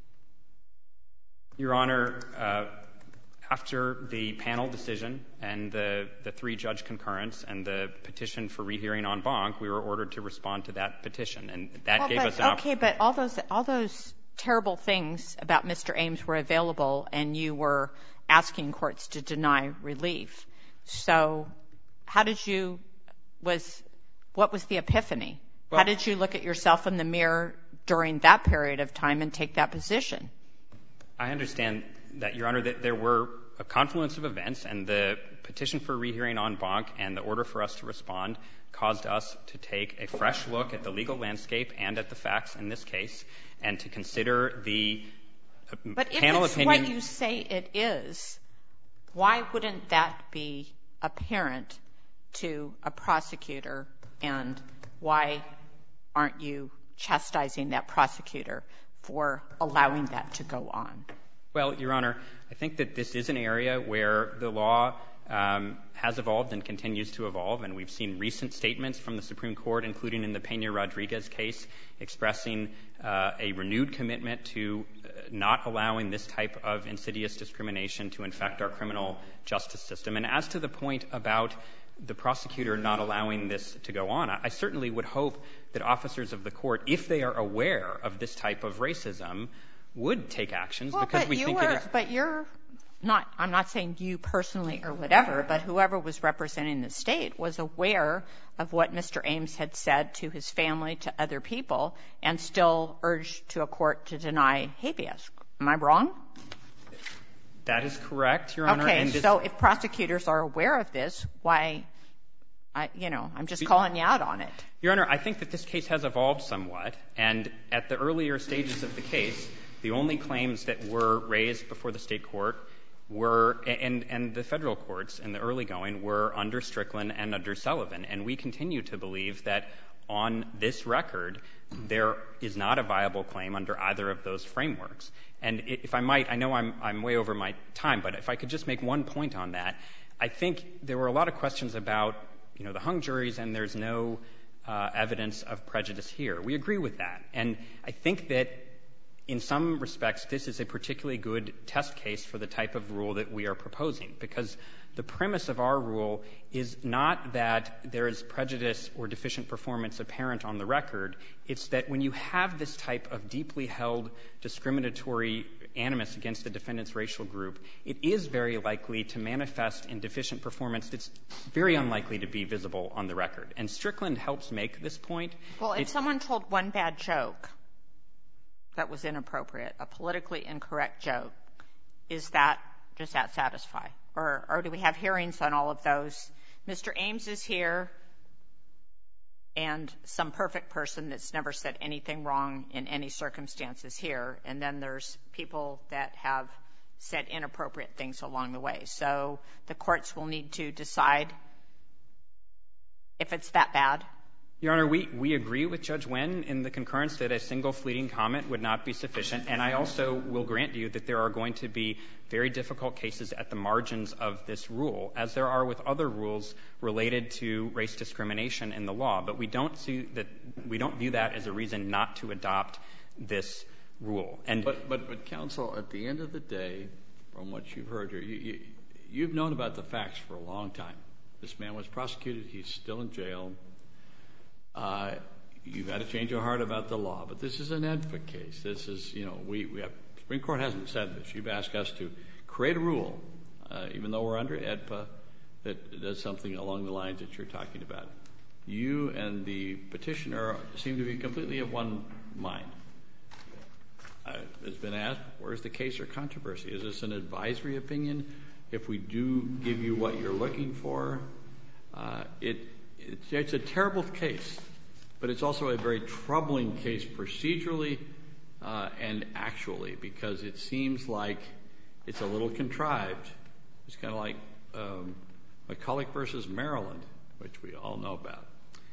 Your Honor, uh, after the panel decision and the, the three-judge concurrence and the petition for rehearing en banc, we were ordered to respond to that petition, and that well, gave but, us an okay, but all those all those terrible things about Mister Ames were available, and you were asking courts to deny relief. So, how did you was what was the epiphany? Well, how did you look at yourself in the mirror during that period of time and take that position? I understand that, Your Honor, that there were a confluence of events, and the petition for rehearing en banc and the order for us to respond caused us to take a fresh look at the legal landscape and at the facts in this case, and to consider the but panel if it's opinion. What you say it is, why wouldn't that be apparent to a prosecutor, and why aren't you chastising that prosecutor for allowing that to go on? Well, Your Honor, I think that this is an area where the law um, has evolved and continues to evolve, and we've seen recent statements from the Supreme Court, including in the Pena-Rodriguez case, expressing uh, a renewed commitment to uh, not allowing this type of insidious discrimination to infect our criminal justice system. And as to the point about the prosecutor not allowing this to go on, I certainly would hope that officers of the court, if they are aware of this type of racism, would take actions well, because but we you think were, it is. But you're not, I'm not saying you personally or whatever, but whoever was representing the state was aware of what Mister Ames had said to his family, to other people, and still urged to a court to deny habeas. Am I wrong? That is correct, Your Honor. Okay, and so if prosecutors are aware of this, why, I, you know, I'm just calling you out on it. Your Honor, I think that this case has evolved somewhat, and at the earlier stages of the case, the only claims that were raised before the state court were, and, and the federal courts in the early going, were under Strickland and under Sullivan. And we continue to believe that on this record, there is not a viable claim under either of those frameworks. And if I might, I know I'm, I'm way over my time, but if I could just make one point on that, I think there were a lot of questions about, you know, the hung juries, and there's no uh, evidence of prejudice here. We agree with that. And I think that in some respects, this is a particularly good test case for the type of rule that we are proposing, because the premise of our rule is not that there is prejudice or deficient performance apparent on the record. It's that when you have this type of deeply held discriminatory animus against the defendant's racial group, it is very likely to manifest in deficient performance that's very unlikely to be visible on the record. And Strickland helps make this point. Well, if it's, someone told one bad joke that was inappropriate, a politically incorrect joke, is that, does that satisfy? Or, or do we have hearings on all of those? Mister Ames is here, and some perfect person that's never said anything wrong in any circumstances here, and then there's people that have said inappropriate things along the way. So the courts will need to decide if it's that bad. Your Honor, we, we agree with Judge Wen in the concurrence that a single fleeting comment would not be sufficient, and I also will grant you that there are going to be very difficult cases at the margins of this rule, as there are with other rules related to race discrimination in the law. But we don't see that, we don't view that as a reason not to adopt this rule. And but, but, but counsel, at the end of the day, from what you've heard here, you, you, you've known about the facts for a long time. This man was prosecuted. He's still in jail. Uh, you've had a change of heart about the law, but this is an E D P A case. This is, you know, we, we have, Supreme Court hasn't said this. You've asked us to create a rule, uh, even though we're under E D P A, that does something along the lines that you're talking about. You and the petitioner seem to be completely of one mind. Uh, it's been asked, where's the case or controversy? Is this an advisory opinion? If we do give you what you're looking for, uh, it It's, it's a terrible case, but it's also a very troubling case procedurally uh, and actually, because it seems like it's a little contrived. It's kind of like um, McCulloch versus Maryland, which we all know about.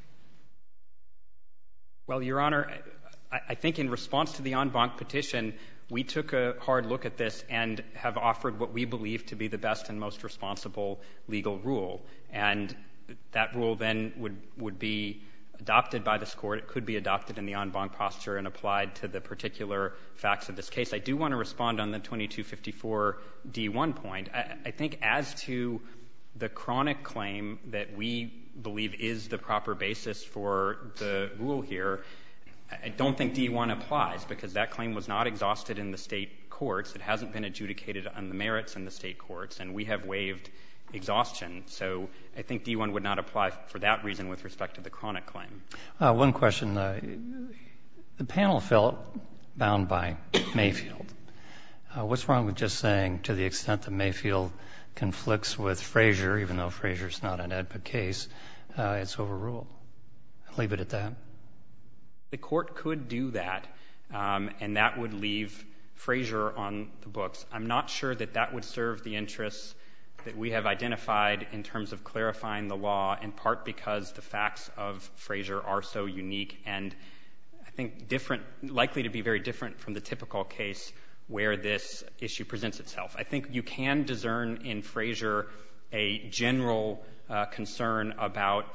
Well, Your Honor, I, I think in response to the en banc petition, we took a hard look at this and have offered what we believe to be the best and most responsible legal rule. And that rule then would, would be adopted by this court. It could be adopted in the en banc posture and applied to the particular facts of this case. I do want to respond on the twenty-two fifty-four D one point. I, I think as to the chronic claim that we believe is the proper basis for the rule here, I don't think D one applies because that claim was not exhausted in the state courts. It hasn't been adjudicated on the merits in the state courts, and we have waived exhaustion. So I think D one would not apply for that reason with respect to the chronic claim. Uh, one question. Uh, the panel felt bound by Mayfield. Uh, what's wrong with just saying to the extent that Mayfield conflicts with Frazier, even though Frazier's not an E D P A case, uh, it's overruled? Leave it at that. The court could do that, um, and that would leave Frazier on the books. I'm not sure that that would serve the interests that we have identified in terms of clarifying the law, in part because the facts of Frazier are so unique and I think different, likely to be very different from the typical case where this issue presents itself. I think you can discern in Frazier a general uh, concern about just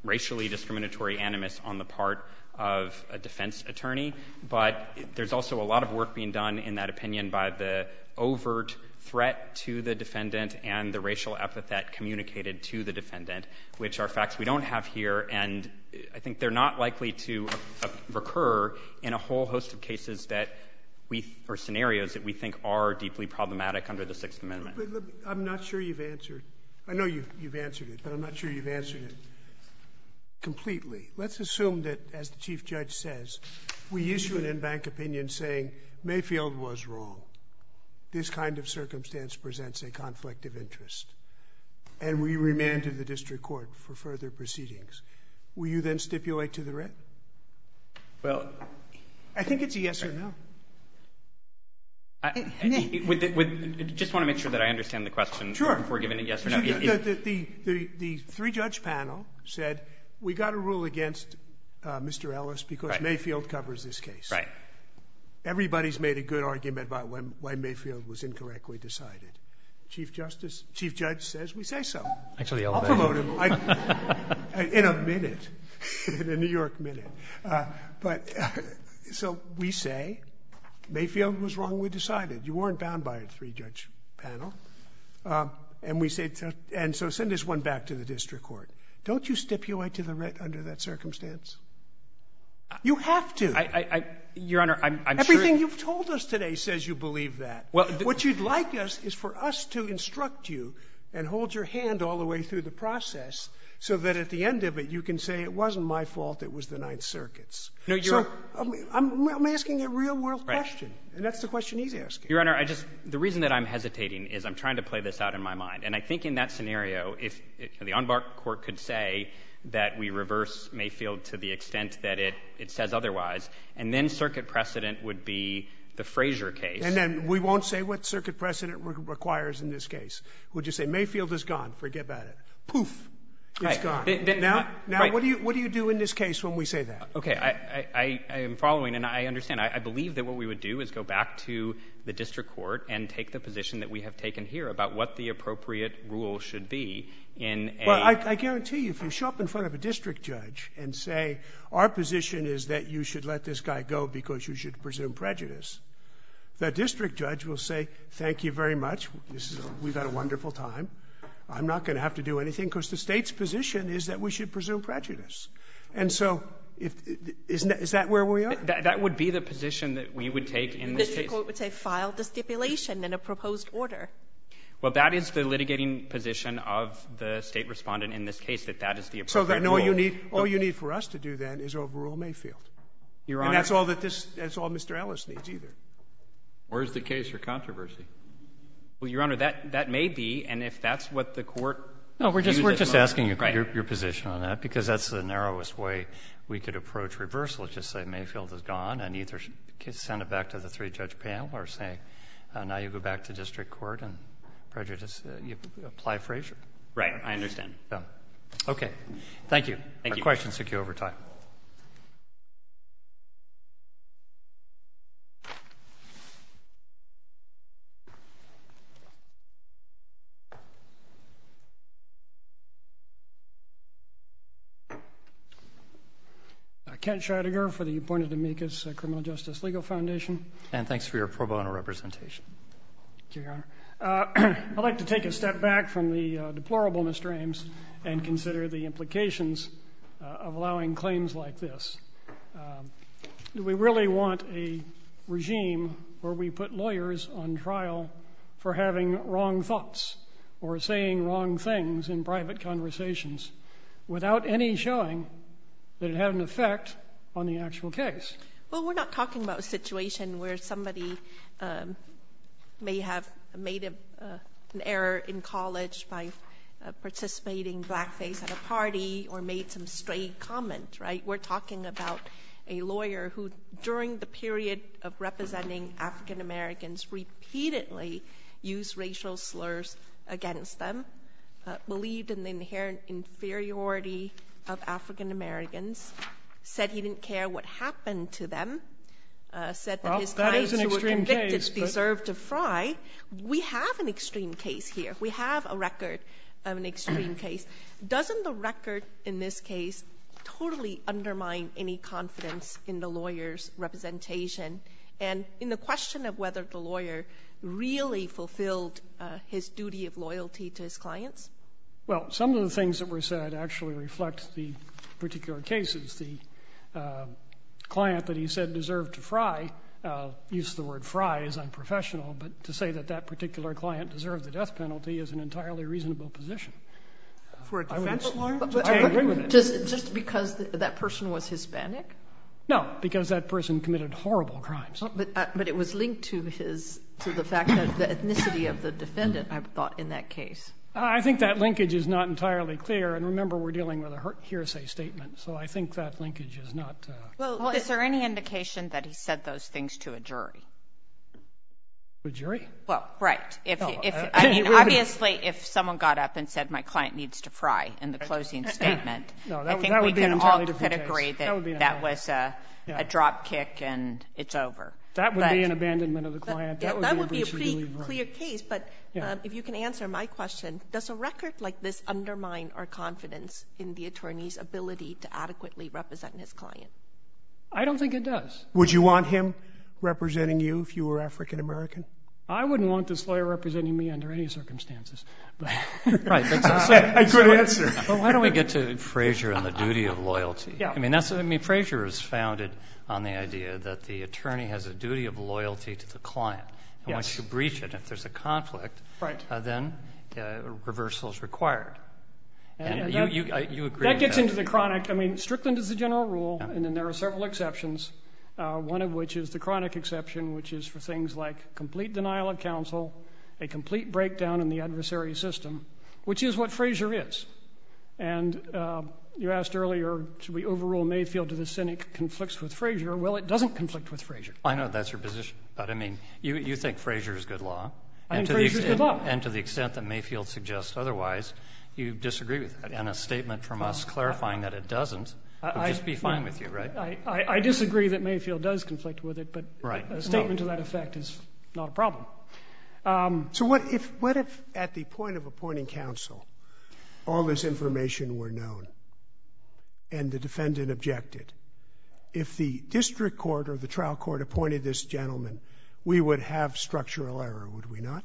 racially discriminatory animus on the part of a defense attorney, but there's also a lot of work being done in that opinion by the overt threat to the defendant and the racial epithet communicated to the defendant, which are facts we don't have here, and I think they're not likely to uh, recur in a whole host of cases that we th- or scenarios that we think are deeply problematic under the Sixth Amendment. But, but I'm not sure you've answered. I know you've, you've answered it, but I'm not sure you've answered it completely. Let's assume that, as the Chief Judge says, we issue an en-banc opinion saying Mayfield was wrong. This kind of circumstance presents a conflict of interest. And we remand to the district court for further proceedings. Will you then stipulate to the writ? Well, I think it's a yes or no. I, I, with the, with, just want to make sure that I understand the question sure. before giving it yes or no. The, it, the, the, the, the three-judge panel said, we got to rule against uh, Mister Ellis because right. Mayfield covers this case. Right. Everybody's made a good argument about when, why Mayfield was incorrectly decided. Chief Justice, Chief Judge says we say so. Actually, I'll promote him I, in a minute, in a New York minute. Uh, but uh, so we say Mayfield was wrongly decided. You weren't bound by a three-judge panel, uh, and we say, to, and so send this one back to the district court. Don't you stipulate to the writ under that circumstance? You have to. I, I, I, Your Honor, I'm, I'm Everything sure you've told us today says you believe that. Well, th- what you'd like us is for us to instruct you and hold your hand all the way through the process so that at the end of it you can say it wasn't my fault, it was the Ninth Circuit's. No, Your so I'm, I'm, I'm asking a real-world right. question, and that's the question he's asking. Your Honor, I just the reason that I'm hesitating is I'm trying to play this out in my mind, and I think in that scenario, if, if the en banc court could say that we reverse Mayfield to the extent that it, it says otherwise, and then circuit precedent would be the Frazier case. And then we won't say what circuit precedent re- requires in this case. We'll just say Mayfield is gone. Forget about it. Poof. It's right. gone. Then, then, now, uh, now right. what do you what do you do in this case when we say that? Okay, I, I, I, I am following, and I understand. I, I believe that what we would do is go back to the district court and take the position that we have taken here about what the appropriate rule should be in a... Well, I, I guarantee you, if you show up in front of a district judge and say, our position is that you should let this guy go because you should presume prejudice, the district judge will say, thank you very much. This is a, we've had a wonderful time. I'm not going to have to do anything because the State's position is that we should presume prejudice. And so if, isn't that, is that where we are? That, that would be the position that we would take in the this district case. court would say file the stipulation in a proposed order. Well, that is the litigating position of the State respondent in this case, that that is the appropriate So then rule. all you need, all you need for us to do then is overrule Mayfield. Your and Honor, that's all that this, that's all Mister Ellis needs either. Where's the case or controversy? Well, Your Honor, that, that may be, and if that's what the court... No, we're just, we're just asking you right. your, your position on that, because that's the narrowest way we could approach reversal. Just say Mayfield is gone, and either send it back to the three-judge panel or say, uh, now you go back to district court and prejudice, uh, you apply Frazier. Right, I understand. So, okay. Thank you. Thank Our you. questions took you over time. Kent Scheidegger for the appointed amicus uh, Criminal Justice Legal Foundation. And thanks for your pro bono representation. Thank you, Your Honor. Uh, I'd like to take a step back from the uh, deplorable Mister Ames and consider the implications uh, of allowing claims like this. Um, do we really want a regime where we put lawyers on trial for having wrong thoughts or saying wrong things in private conversations without any showing that it had an effect on the actual case? Well, we're not talking about a situation where somebody um, may have made a, uh, an error in college by uh, participating blackface at a party or made some stray comment, right? We're talking about a lawyer who, during the period of representing African Americans, repeatedly used racial slurs against them, uh, believed in the inherent inferiority of African Americans, said he didn't care what happened to them, uh, said that well, his that clients who were convicted case, deserved to fry. We have an extreme case here. We have a record of an extreme case. Doesn't the record in this case totally undermine any confidence in the lawyer's representation? And in the question of whether the lawyer really fulfilled uh, his duty of loyalty to his clients? Well, some of the things that were said actually reflect the particular cases. The uh, client that he said deserved to fry, uh, use of the word fry is unprofessional, but to say that that particular client deserved the death penalty is an entirely reasonable position. For a defense lawyer? But, but, I agree with it. Just, just because th- that person was Hispanic? No, because that person committed horrible crimes. But, uh, but it was linked to his, to the fact that the ethnicity of the defendant, I thought, in that case. I think that linkage is not entirely clear, and remember, we're dealing with a hearsay statement, so I think that linkage is not... Uh, well, well, is there any indication that he said those things to a jury? A jury? Well, right. If, no, if uh, I mean, obviously, if someone got up and said, my client needs to fry in the closing statement, no, that, I think that we could all could case. agree that that, that was a, yeah. a drop kick and it's over. That would but, be an abandonment of the client. That, yeah, that would, that be, would a be a pretty right. clear case, but yeah. um, if you can answer my question, does a record like this undermine our confidence in the attorney's ability to adequately represent his client? I don't think it does. Would you want him representing you if you were African American? I wouldn't want this lawyer representing me under any circumstances. But right. But so, so, a good so, answer. Well, why don't we get to Frazier and the duty of loyalty? Yeah. I mean, that's. I mean, Frazier is founded on the idea that the attorney has a duty of loyalty to the client, and yes. once you breach it, if there's a conflict, right. uh, then uh, reversal is required. And, and, and you, that, you, uh, you agree. That with gets that. into the chronic. I mean, Strickland is the general rule, yeah. and then there are several exceptions. Uh, one of which is the chronic exception, which is for things like complete denial of counsel, a complete breakdown in the adversary system, which is what Frazier is. And uh, you asked earlier, should we overrule Mayfield to the Senate conflicts with Frazier? Well, it doesn't conflict with Frazier. I know that's your position, but I mean, you, you think Frazier is good law. I and think to Frazier is the, good law. And to the extent that Mayfield suggests otherwise, you disagree with that. And a statement from us uh, clarifying I, that it doesn't would I, just be fine yeah, with you, right? I, I, I disagree that Mayfield does conflict with it, but right. a statement no. to that effect is not a problem. Um, so what if, what if at the point of appointing counsel, all this information were known and the defendant objected? If the district court or the trial court appointed this gentleman, we would have structural error, would we not?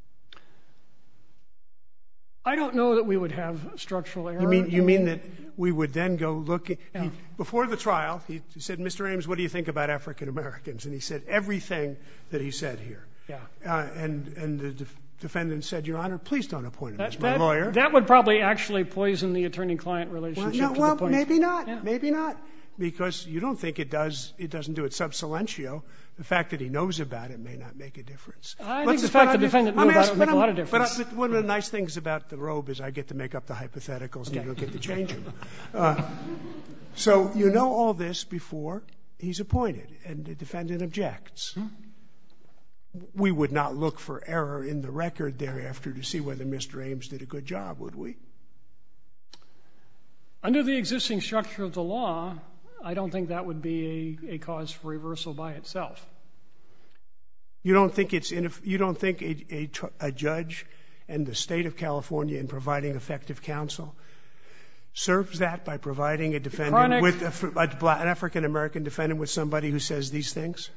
I don't know that we would have structural error. You mean you mean that we would then go look at, yeah. he, before the trial, he said, Mister Ames, what do you think about African Americans? And he said everything that he said here. Yeah. Uh, and and the def- defendant said, Your Honor, please don't appoint him that, as my that, lawyer. That would probably actually poison the attorney-client relationship. Well, no, to well the point. maybe not. Yeah. Maybe not. Because you don't think it does, it doesn't do it sub silentio. The fact that he knows about it may not make a difference. I Let's think the fact the defendant knew about it would make a lot of difference. But, I, but one of the nice things about the robe is I get to make up the hypotheticals okay. and you don't get to change them. Uh, so you know all this before he's appointed and the defendant objects. Hmm. We would not look for error in the record thereafter to see whether Mister Ames did a good job, would we? Under the existing structure of the law, I don't think that would be a, a cause for reversal by itself. You don't think it's in, you don't think a, a, a judge and the state of California in providing effective counsel serves that by providing a defendant Chronic, with a, a, an African American defendant with somebody who says these things?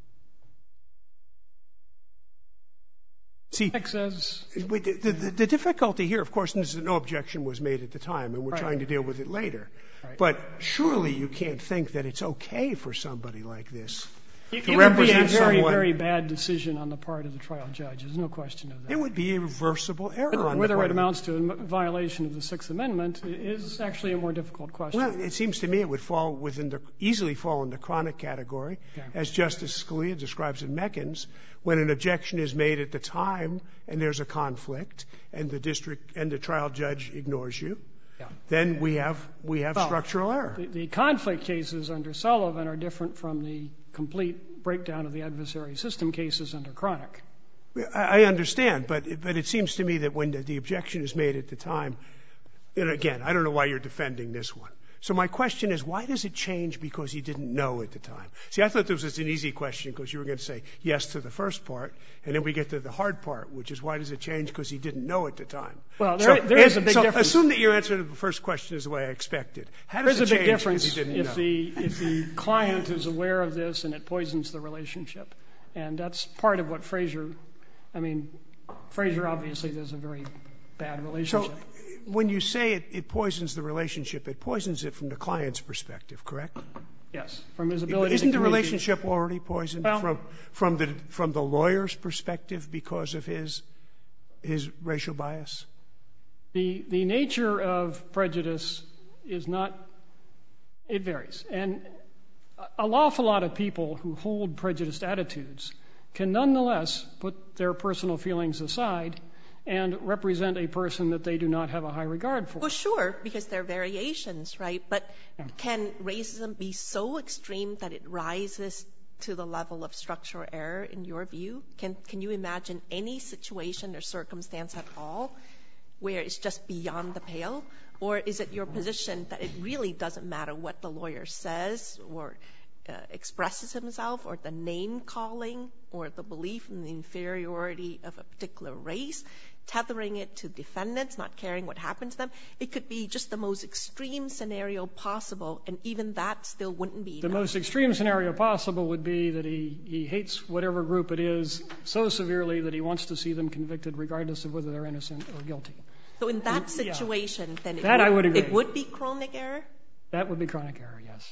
See, says, the, the, the difficulty here, of course, is that no objection was made at the time, and we're right. trying to deal with it later. Right. But surely you can't think that it's okay for somebody like this it, to it represent would be a very, someone. very bad decision on the part of the trial judge. There's no question of that. It would be a reversible error Whether, on whether the part it of amounts to a violation of the Sixth Amendment is actually a more difficult question. Well, it seems to me it would fall within the easily fall in the chronic category, okay. as Justice Scalia describes in Meckens, when an objection is made at the time and there's a conflict and the district and the trial judge ignores you. Yeah. Then we have we have well, structural error. The, the conflict cases under Sullivan are different from the complete breakdown of the adversary system cases under Chronic. I, I understand, but but it seems to me that when the, the objection is made at the time, and again, I don't know why you're defending this one. So my question is, why does it change because he didn't know at the time? See, I thought this was an easy question because you were going to say yes to the first part, and then we get to the hard part, which is why does it change because he didn't know at the time? Well, there, so, there is a big so difference. Assume that your answer to the first question is the way I expected. How does There's it a big change difference if he didn't if know? the if the client is aware of this and it poisons the relationship, and that's part of what Frazier. I mean, Frazier obviously there's a very bad relationship. So when you say it, it poisons the relationship, it poisons it from the client's perspective, correct? Yes, from his ability Isn't to the communicate. relationship already poisoned Well, from from the from the lawyer's perspective because of his his racial bias? The the nature of prejudice is not. It varies, and an awful lot of people who hold prejudiced attitudes can nonetheless put their personal feelings aside and represent a person that they do not have a high regard for. Well, sure, because there are variations, right? But can racism be so extreme that it rises to the level of structural error in your view? Can can you imagine any situation or circumstance at all where it's just beyond the pale? Or is it your position that it really doesn't matter what the lawyer says or uh, expresses himself, or the name calling, or the belief in the inferiority of a particular race, tethering it to defendants, not caring what happened to them? It could be just the most extreme scenario possible, and even that still wouldn't be The enough. most extreme scenario possible would be that he, he hates whatever group it is so severely that he wants to see them convicted regardless of whether they're innocent or guilty. So in that Yeah. situation, then it, That would, I would agree. it would be chronic error? That would be chronic error, yes.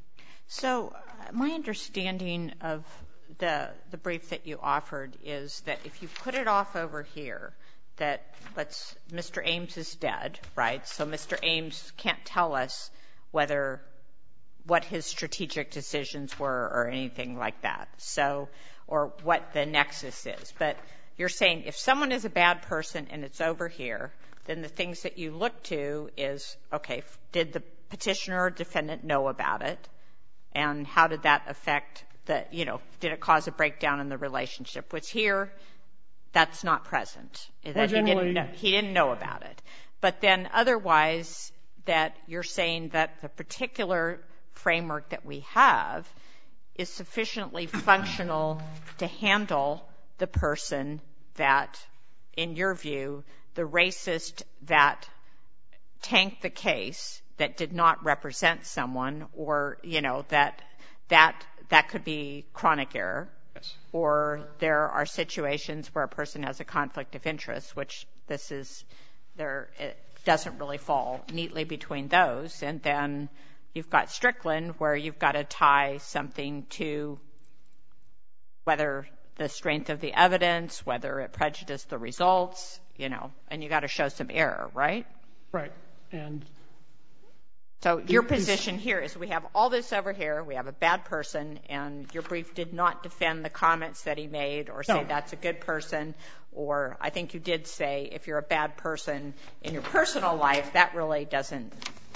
So uh, my understanding of the the brief that you offered is that if you put it off over here, that let's Mister Ames is dead, right? So Mister Ames can't tell us whether what his strategic decisions were or anything like that. So, or what the nexus is. But you're saying if someone is a bad person and it's over here, then the things that you look to is, okay, did the petitioner or defendant know about it? And how did that affect the, you know, did it cause a breakdown in the relationship? Which here, that's not present. Well, that he, generally- didn't know, he didn't know about it. But then otherwise, that you're saying that the particular framework that we have is sufficiently functional to handle the person that, in your view, the racist that tanked the case, that did not represent someone, or, you know, that that that could be chronic error. Yes. Or there are situations where a person has a conflict of interest, which this is, there, it doesn't really fall neatly between those. And then you've got Strickland, where you've got to tie something to whether the strength of the evidence, whether it prejudiced the results, you know, and you got to show some error, right? Right. And so your position here is we have all this over here, we have a bad person, and your brief did not defend the comments that he made or say No. that's a good person, or I think you did say if you're a bad person in your personal life, that really doesn't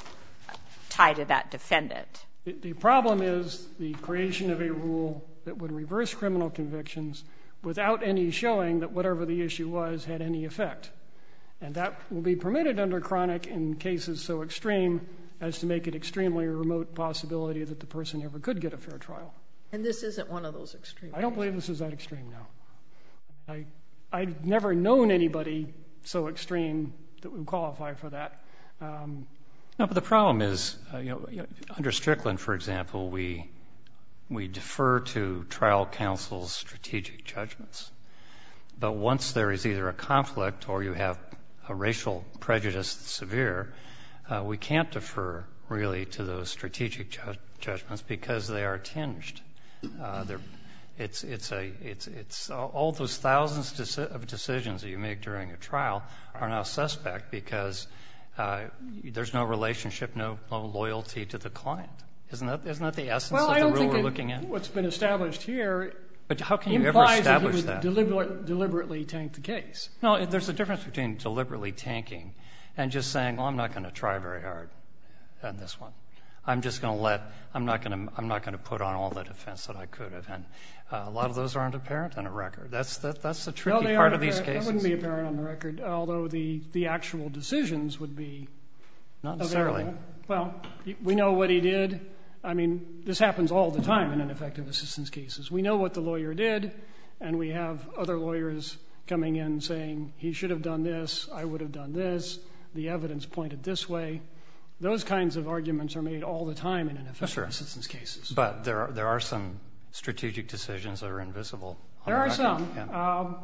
tie to that defendant. The, the problem is the creation of a rule that would reverse criminal convictions without any showing that whatever the issue was had any effect. And that will be permitted under chronic in cases so extreme as to make it extremely a remote possibility that the person ever could get a fair trial. And this isn't one of those extreme I don't believe this is that extreme now. I, I've never known anybody so extreme that would qualify for that. Um, No, but the problem is, uh, you know, you know, under Strickland, for example, we we defer to trial counsel's strategic judgments. But once there is either a conflict or you have a racial prejudice that's severe, uh, we can't defer really to those strategic ju- judgments because they are tinged. Uh, they're, it's it's a it's it's all those thousands of decisions that you make during a trial are now suspect because uh, there's no relationship, no, no loyalty to the client. Isn't that isn't that the essence well, of I the don't rule think we're it, looking at? what's been established here But how can you ever implies establish that that? he would deliberate, deliberately tank the case. No, there's a difference between deliberately tanking and just saying, well, I'm not going to try very hard on this one. I'm just going to let, I'm not going to, I'm not going to put on all the defense that I could have. And uh, a lot of those aren't apparent on a record. That's that, that's the tricky No, they part aren't of these apparent. cases. That wouldn't be apparent on the record, although the, the actual decisions would be Not necessarily. Available. Well, we know what he did. I mean, this happens all the time in ineffective assistance cases. We know what the lawyer did, and we have other lawyers coming in saying, he should have done this, I would have done this, the evidence pointed this way. Those kinds of arguments are made all the time in ineffective sure. assistance cases. But there are, there are some strategic decisions that are invisible. There are the some. Yeah. Um,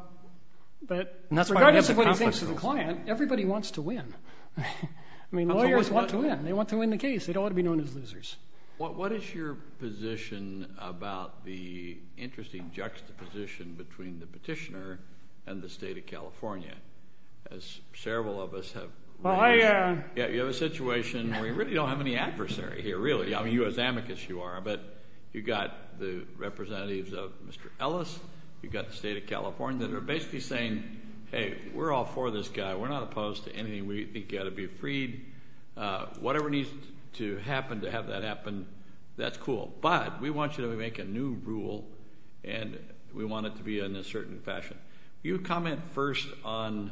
but regardless regardless of what he thinks of the client, everybody wants to win. I mean, Counsel, lawyers what, want what, to win. They want to win the case. They don't want to be known as losers. What, what is your position about the interesting juxtaposition between the petitioner and the state of California? As several of us have Well, raised, I... Uh, yeah, you have a situation where you really don't have any adversary here, really. I mean, you as amicus you are, but you got the representatives of Mister Ellis, you got the state of California that are basically saying, hey, we're all for this guy. We're not opposed to anything. We think you got to be freed. Uh, whatever needs to happen to have that happen, that's cool. But we want you to make a new rule, and we want it to be in a certain fashion. Will you comment first on,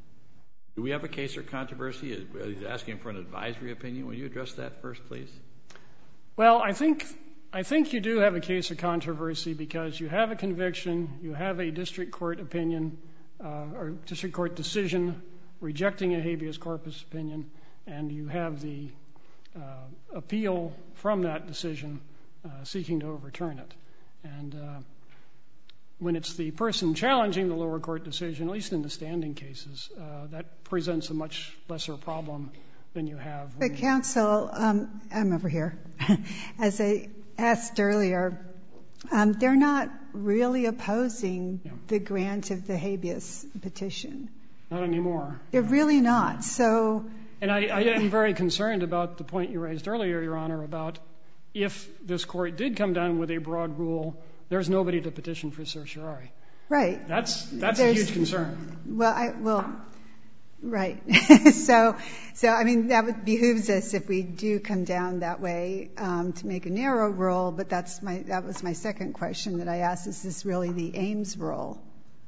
do we have a case or controversy? He's asking for an advisory opinion. Will you address that first, please? Well, I think I think you do have a case of controversy because you have a conviction, you have a district court opinion, uh, or district court decision rejecting a habeas corpus opinion, and you have the uh, appeal from that decision uh, seeking to overturn it. And uh, when it's the person challenging the lower court decision, at least in the standing cases, uh, that presents a much lesser problem than you have. But counsel, um, I'm over here. As I asked earlier, um, they're not really opposing yeah. the grant of the habeas petition. Not anymore. They're really not. So. And I, I am very concerned about the point you raised earlier, Your Honor, about if this court did come down with a broad rule, there's nobody to petition for certiorari. Right. That's that's there's, a huge concern. Well, I well. Right. so, so I mean, that would behooves us if we do come down that way um, to make a narrow rule. But that's my that was my second question that I asked: is this really the Ames rule?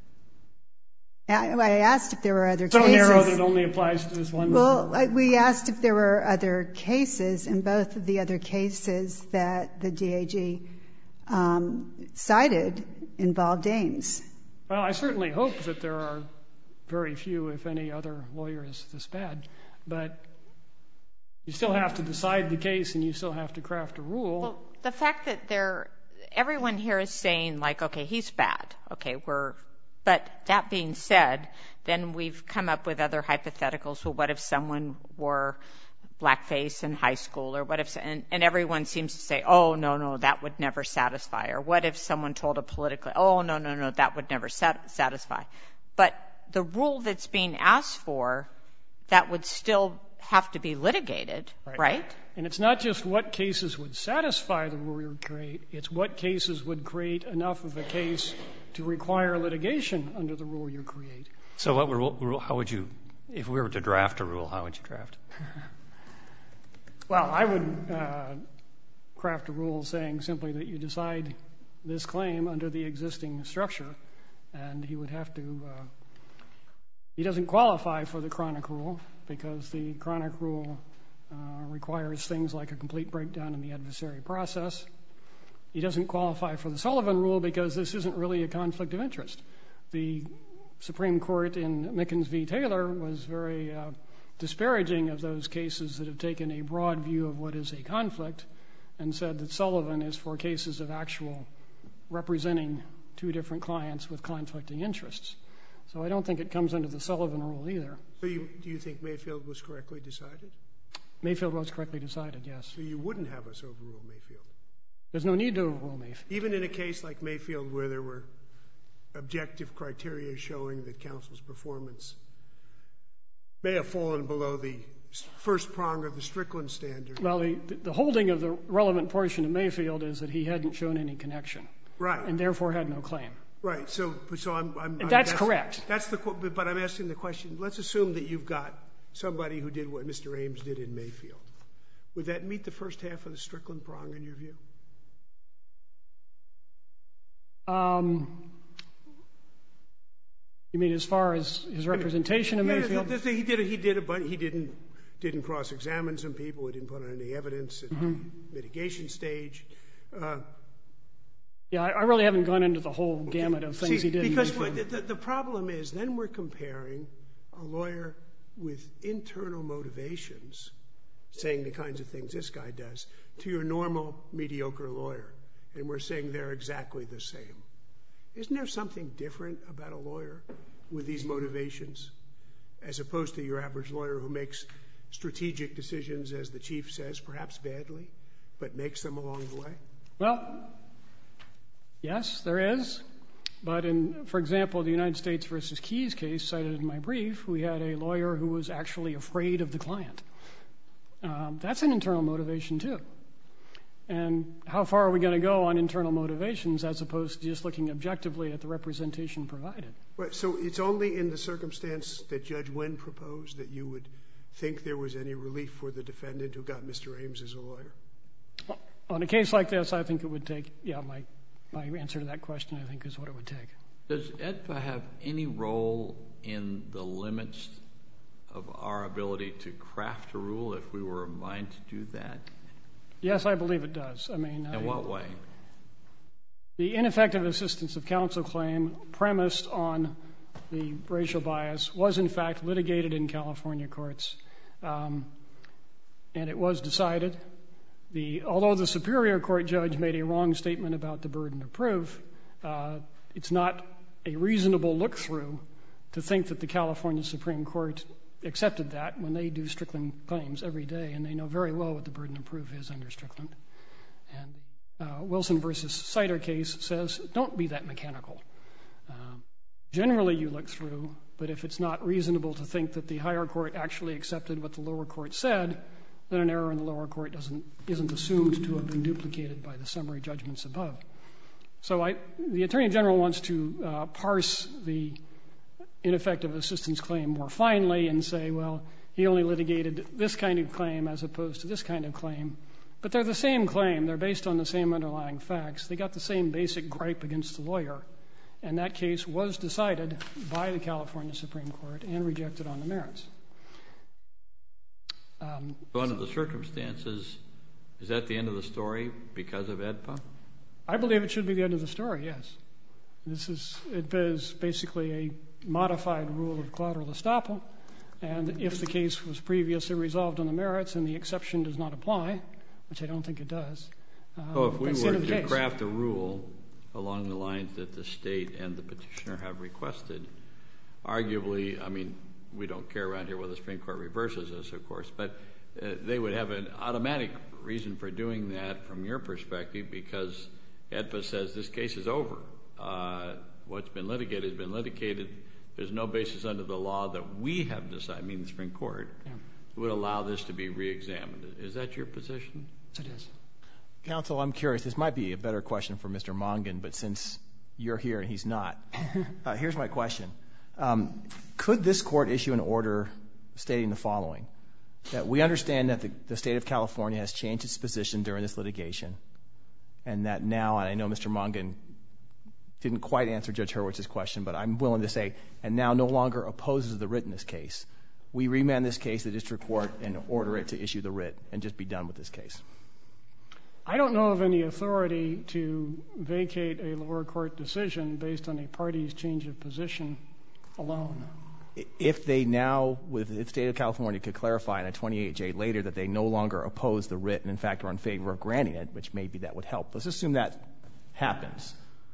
I, I asked if there were other so cases. So narrow that it only applies to this one. Well, I, we asked if there were other cases, and both of the other cases that the D A G um, cited involved Ames. Well, I certainly hope that there are very few, if any, other lawyers this bad. But you still have to decide the case, and you still have to craft a rule. Well, the fact that they're, everyone here is saying, like, okay, he's bad. Okay, we're, but that being said, then we've come up with other hypotheticals. Well, what if someone wore blackface in high school, or what if, and, and everyone seems to say, oh, no, no, that would never satisfy. Or what if someone told a political, oh, no, no, no, that would never sat- satisfy. But the rule that's being asked for, that would still have to be litigated, right? right? And it's not just what cases would satisfy the rule you create, it's what cases would create enough of a case to require litigation under the rule you create. So what rule, how would you, if we were to draft a rule, how would you draft? Well, I would uh, craft a rule saying simply that you decide this claim under the existing structure, and he would have to uh, He doesn't qualify for the chronic rule because the chronic rule uh, requires things like a complete breakdown in the adversary process. He doesn't qualify for the Sullivan rule because this isn't really a conflict of interest. The Supreme Court in Mickens v. Taylor was very uh, disparaging of those cases that have taken a broad view of what is a conflict and said that Sullivan is for cases of actual representing two different clients with conflicting interests. So I don't think it comes under the Sullivan rule either. So you, do you think Mayfield was correctly decided? Mayfield was correctly decided, yes. So you wouldn't have us overrule Mayfield? There's no need to overrule Mayfield. Even in a case like Mayfield where there were objective criteria showing that counsel's performance may have fallen below the first prong of the Strickland standard. Well, the, the holding of the relevant portion of Mayfield is that he hadn't shown any connection. Right. And therefore had no claim. Right. So, so I'm. I'm that's I'm, correct. That's the. But I'm asking the question. Let's assume that you've got somebody who did what Mister Ames did in Mayfield. Would that meet the first half of the Strickland prong in your view? Um. You mean as far as his representation of yeah, Mayfield? He did. He did a. He didn't didn't cross-examine some people, he didn't put on any evidence at Mm-hmm. the mitigation stage. Uh, Yeah, I I really haven't gone into the whole gamut of things see, he did. Because what, the, the problem is then we're comparing a lawyer with internal motivations, saying the kinds of things this guy does, to your normal mediocre lawyer. And we're saying they're exactly the same. Isn't there something different about a lawyer with these motivations as opposed to your average lawyer who makes strategic decisions, as the Chief says, perhaps badly, but makes them along the way? Well, yes, there is. But in, for example, the United States versus Keyes case cited in my brief, we had a lawyer who was actually afraid of the client. Um, that's an internal motivation, too. And how far are we going to go on internal motivations as opposed to just looking objectively at the representation provided? Right, so it's only in the circumstance that Judge Wynn proposed that you would think there was any relief for the defendant who got Mister Ames as a lawyer? Well, on a case like this, I think it would take, yeah, my, my answer to that question, I think, is what it would take. Does E D P A have any role in the limits of our ability to craft a rule if we were in mind to do that? Yes, I believe it does. I mean, in I, what way? The ineffective assistance of counsel claim premised on the racial bias was, in fact, litigated in California courts, um, and it was decided. The, although the Superior Court judge made a wrong statement about the burden of proof, uh, it's not a reasonable look-through to think that the California Supreme Court accepted that when they do Strickland claims every day, and they know very well what the burden of proof is under Strickland. And the uh, Wilson versus Sider case says, don't be that mechanical. Um, generally, you look through, but if it's not reasonable to think that the higher court actually accepted what the lower court said, then an error in the lower court doesn't, isn't assumed to have been duplicated by the summary judgments above. So I, the Attorney General wants to uh, parse the ineffective assistance claim more finely and say, well, he only litigated this kind of claim as opposed to this kind of claim. But they're the same claim. They're based on the same underlying facts. They got the same basic gripe against the lawyer. And that case was decided by the California Supreme Court and rejected on the merits. Um, so under the circumstances, is that the end of the story because of E D P A? I believe it should be the end of the story, yes. This is, it is basically a modified rule of collateral estoppel, and if the case was previously resolved on the merits and the exception does not apply, which I don't think it does. Um, so if we were to case. craft a rule along the lines that the state and the petitioner have requested, arguably, I mean, we don't care around here whether the Supreme Court reverses this, of course, but uh, they would have an automatic reason for doing that from your perspective because E D P A says this case is over. Uh, what's been litigated has been litigated. There's no basis under the law that we have decided, I mean the Supreme Court, yeah. would allow this to be reexamined. Is that your position? Yes, it is. Counsel, I'm curious. This might be a better question for Mister Mongan, but since you're here and he's not, uh, here's my question. Um, could this court issue an order stating the following, that we understand that the, the state of California has changed its position during this litigation, and that now, and I know Mister Mongan didn't quite answer Judge Hurwitz's question, but I'm willing to say, and now no longer opposes the writ in this case. We remand this case to the district court and order it to issue the writ and just be done with this case. I don't know of any authority to vacate a lower court decision based on a party's change of position alone. If they now, with the state of California, could clarify in a twenty-eight J later that they no longer oppose the writ and in fact are in favor of granting it, which maybe that would help. Let's assume that happens.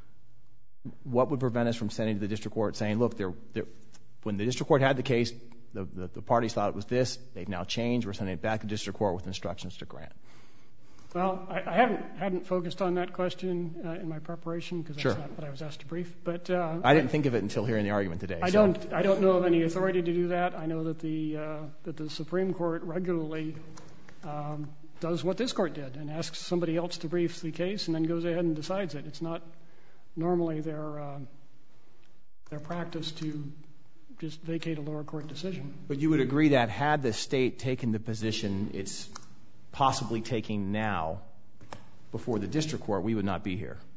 What would prevent us from sending to the district court saying, look, they're, they're, when the district court had the case, the, the, the parties thought it was this, they've now changed, we're sending it back to district court with instructions to grant. Well, I, I haven't hadn't focused on that question uh, in my preparation because that's sure. not what I was asked to brief. But uh, I didn't think of it until hearing the argument today. I so. don't. I don't know of any authority to do that. I know that the uh, that the Supreme Court regularly um, does what this court did and asks somebody else to brief the case and then goes ahead and decides it. It's not normally their uh, their practice to just vacate a lower court decision. But you would agree that had the state taken the position it's possibly taking now before the district court, we would not be here?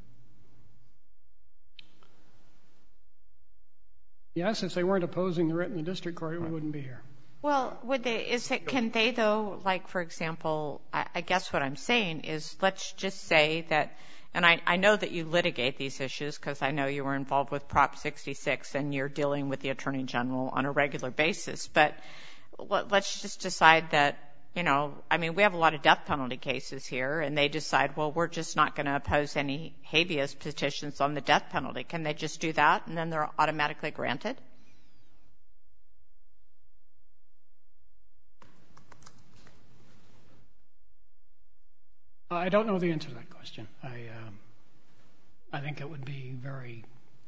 Yes, if they weren't opposing the writ in the district court, we wouldn't be here. Well, would they, is it, can they though, like, for example, I, I guess what I'm saying is, let's just say that, and I, I know that you litigate these issues because I know you were involved with Prop sixty-six and you're dealing with the Attorney General on a regular basis, but let, let's just decide that, you know, I mean, we have a lot of death penalty cases here, and they decide, well, we're just not going to oppose any habeas petitions on the death penalty. Can they just do that, and then they're automatically granted? I don't know the answer to that question. I, um, I think it would be very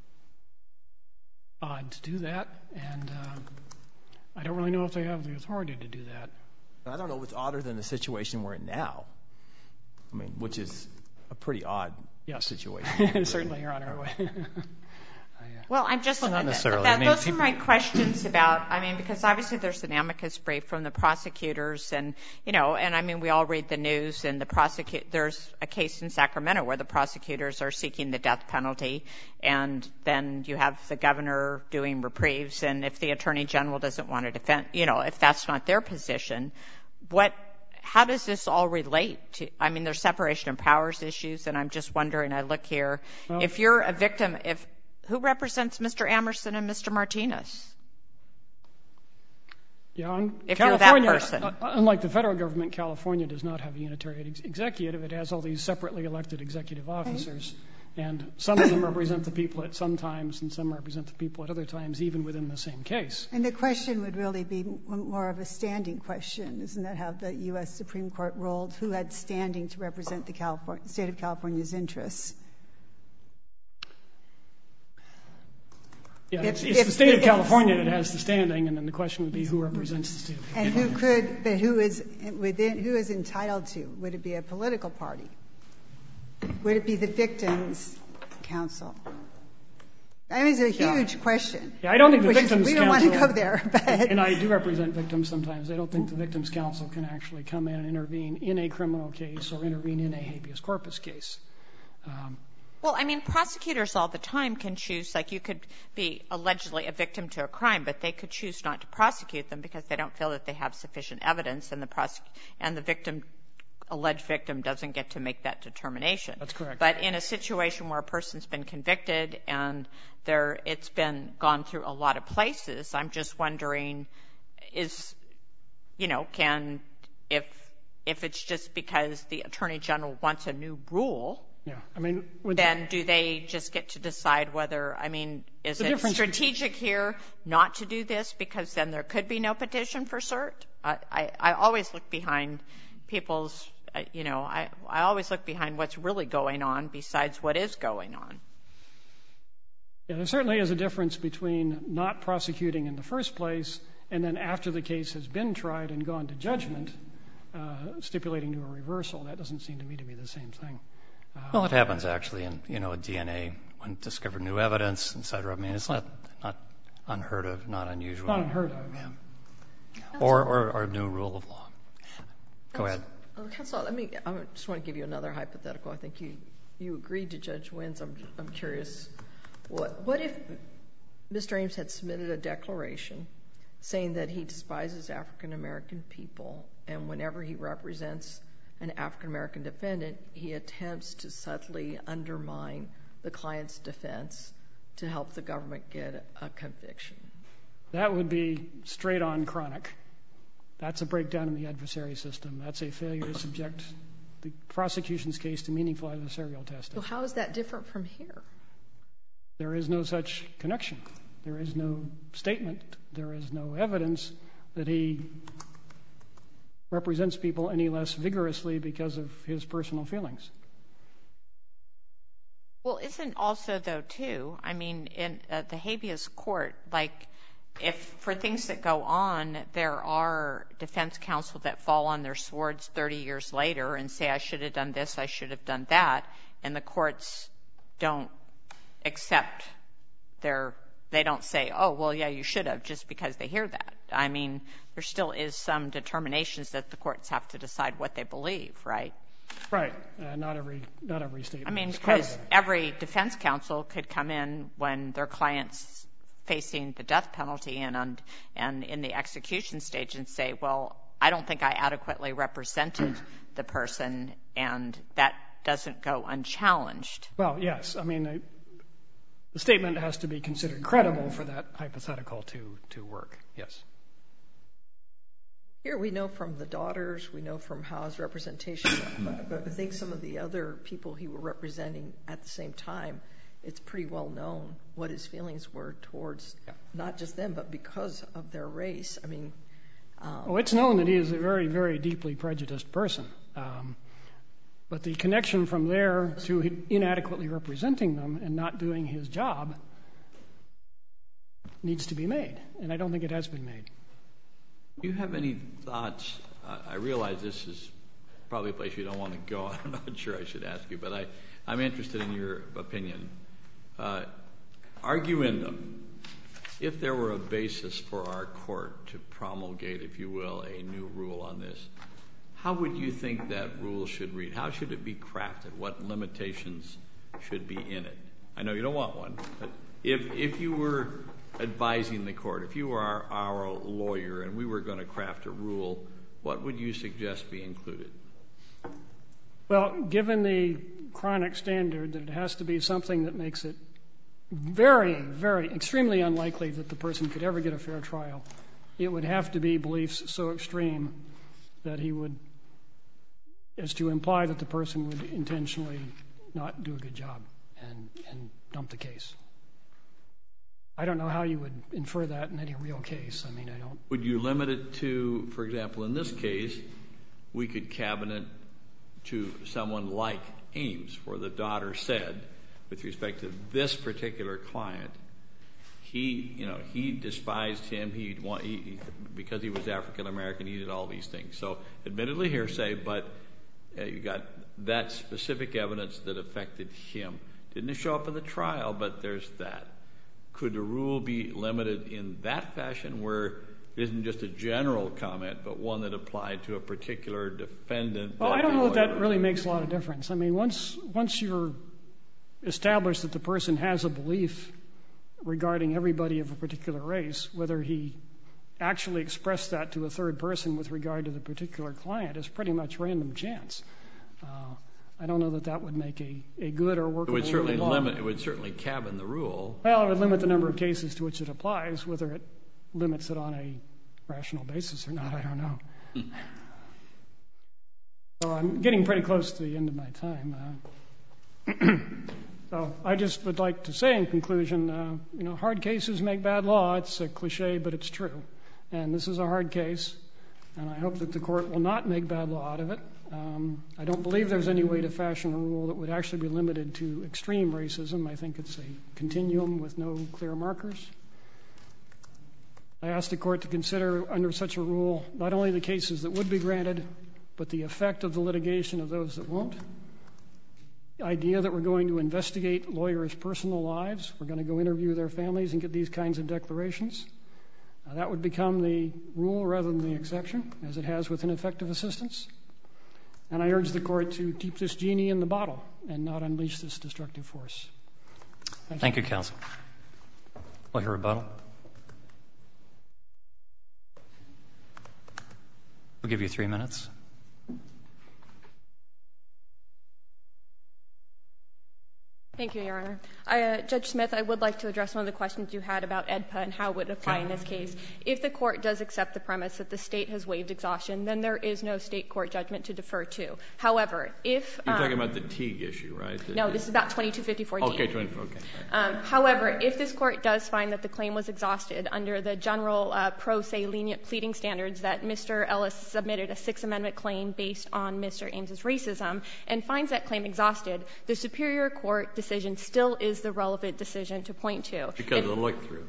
odd to do that, and uh, I don't really know if they have the authority to do that. I don't know what's odder than the situation we're in now. I mean, which is a pretty odd yes. situation. Certainly, Your Honor. Well, I'm just, well, not necessarily. That, I mean, those people... are my questions about, I mean, because obviously there's an amicus brief from the prosecutors and, you know, and I mean, we all read the news and the prosecute, there's a case in Sacramento where the prosecutors are seeking the death penalty, and then you have the governor doing reprieves, and if the Attorney General doesn't want to defend, you know, if that's not their position, what, how does this all relate to, I mean, there's separation of powers issues, and I'm just wondering, I look here, well, if you're a victim, if, who represents Mister Amerson and Mister Martinez? Yeah, on if California, you're that person. Uh, unlike the federal government, California does not have a unitary ex- executive. It has all these separately elected executive officers, and some of them represent the people at some times, and some represent the people at other times, even within the same case. And the question would really be more of a standing question. Isn't that how the U S Supreme Court ruled? Who had standing to represent the California, state of California's interests? Yeah, it's, it's if, the state of California that has the standing, and then the question would be who represents the state of California. And who could, but who is within, who is entitled to? Would it be a political party? Would it be the victims' council? I mean, it's a huge yeah. question. Yeah, I don't think the victims' we council. We don't want to go there, but and I do represent victims sometimes. I don't think the victims' council can actually come in and intervene in a criminal case or intervene in a habeas corpus case. Um, Well, I mean, prosecutors all the time can choose, like you could be allegedly a victim to a crime, but they could choose not to prosecute them because they don't feel that they have sufficient evidence, and the prosec- and the victim, alleged victim, doesn't get to make that determination. That's correct. But in a situation where a person's been convicted and there, it's been gone through a lot of places, I'm just wondering, is, you know, can, if if it's just because the Attorney General wants a new rule, yeah, I mean, then do they just get to decide whether, I mean, is it strategic here not to do this because then there could be no petition for cert? I, I, I always look behind people's, uh, you know, I, I always look behind what's really going on besides what is going on. Yeah, there certainly is a difference between not prosecuting in the first place and then after the case has been tried and gone to judgment, uh, stipulating to a reversal. That doesn't seem to me to be the same thing. Well, it happens actually in, you know, D N A when discovered new evidence, et cetera. I mean, it's not not unheard of, not unusual. Not unheard of. Yeah. Or, or or a new rule of law. Go ahead. Uh, Counsel, let me. I just want to give you another hypothetical. I think you you agreed to Judge Wynn's. I'm I'm curious. What what if Mister Ames had submitted a declaration saying that he despises African American people, and whenever he represents an African-American defendant, he attempts to subtly undermine the client's defense to help the government get a conviction? That would be straight on chronic. That's a breakdown in the adversary system. That's a failure to subject the prosecution's case to meaningful adversarial testing. So how is that different from here? There is no such connection. There is no statement. There is no evidence that he represents people any less vigorously because of his personal feelings. Well, isn't also, though, too, I mean, in uh, the habeas court, like, if for things that go on, there are defense counsel that fall on their swords thirty years later and say, I should have done this, I should have done that, and the courts don't accept their, they don't say, oh, well, yeah, you should have, just because they hear that. I mean, there still is some determinations that the courts have to decide what they believe, right? Right. Uh, not every not every statement. I mean, is because credible. Every defense counsel could come in when their client's facing the death penalty and, on, and in the execution stage and say, well, I don't think I adequately represented the person, and that doesn't go unchallenged. Well, yes. I mean, I, the statement has to be considered credible for that hypothetical to, to work, yes. Here we know from the daughters, we know from Howe's representation, but I think some of the other people he were representing at the same time, it's pretty well known what his feelings were towards yeah. not just them, but because of their race. I mean... Um, well, it's known that he is a very, very deeply prejudiced person. Um, but the connection from there to inadequately representing them and not doing his job needs to be made, and I don't think it has been made. Do you have any thoughts? Uh, I realize this is probably a place you don't want to go. I'm not sure I should ask you, but I, I'm interested in your opinion. Uh, arguendum, if there were a basis for our court to promulgate, if you will, a new rule on this, how would you think that rule should read? How should it be crafted? What limitations should be in it? I know you don't want one, but if if you were advising the court, if you were our, our lawyer and we were going to craft a rule, what would you suggest be included? Well, given the chronic standard that it has to be something that makes it very, very, extremely unlikely that the person could ever get a fair trial, it would have to be beliefs so extreme that he would, as to imply that the person would intentionally not do a good job and, and dump the case. I don't know how you would infer that in any real case. I mean, I don't... Would you limit it to, for example, in this case, we could cabinet to someone like Ames, where the daughter said, with respect to this particular client, he, you know, he despised him. He'd want, he, because he was African American, he did all these things. So, admittedly hearsay, but uh, you got that specific evidence that affected him. Didn't show up in the trial, but there's that. Could the rule be limited in that fashion, where it isn't just a general comment, but one that applied to a particular defendant? Well, I don't know that that really makes a lot of difference. I mean, once once you're established that the person has a belief regarding everybody of a particular race, whether he actually expressed that to a third person with regard to the particular client is pretty much random chance. Uh, I don't know that that would make a, a good or workable it would certainly law. limit. It would certainly cabin the rule. Well, it would limit the number of cases to which it applies. Whether it limits it on a rational basis or not, I don't know. Hmm. So I'm getting pretty close to the end of my time. Uh, so I just would like to say in conclusion, uh, you know, hard cases make bad law. It's a cliche, but it's true. And this is a hard case, and I hope that the court will not make bad law out of it. Um, I don't believe there's any way to fashion a rule that would actually be limited to extreme racism. I think it's a continuum with no clear markers. I ask the court to consider under such a rule not only the cases that would be granted, but the effect of the litigation of those that won't. The idea that we're going to investigate lawyers' personal lives, we're going to go interview their families and get these kinds of declarations. Uh, that would become the rule rather than the exception, as it has with ineffective assistance. And I urge the court to keep this genie in the bottle and not unleash this destructive force. Thank, Thank you. you, counsel. We'll hear rebuttal. We'll give you three minutes. Thank you, Your Honor. I, uh, Judge Smith, I would like to address one of the questions you had about E D P A and how it would apply in this case. If the court does accept the premise that the state has waived exhaustion, then there is no state court judgment to defer to. However, if... You're um, talking about the Teague issue, right? No, this is about twenty-two fifty-four D. Okay, twenty-two, okay. Um, however, if this court does find that the claim was exhausted under the general uh, pro se lenient pleading standards that Mister Ellis submitted a Sixth Amendment claim based on Mister Ames's racism and finds that claim exhausted, the Superior Court decision still is the relevant decision to point to. Because and, of the look-through.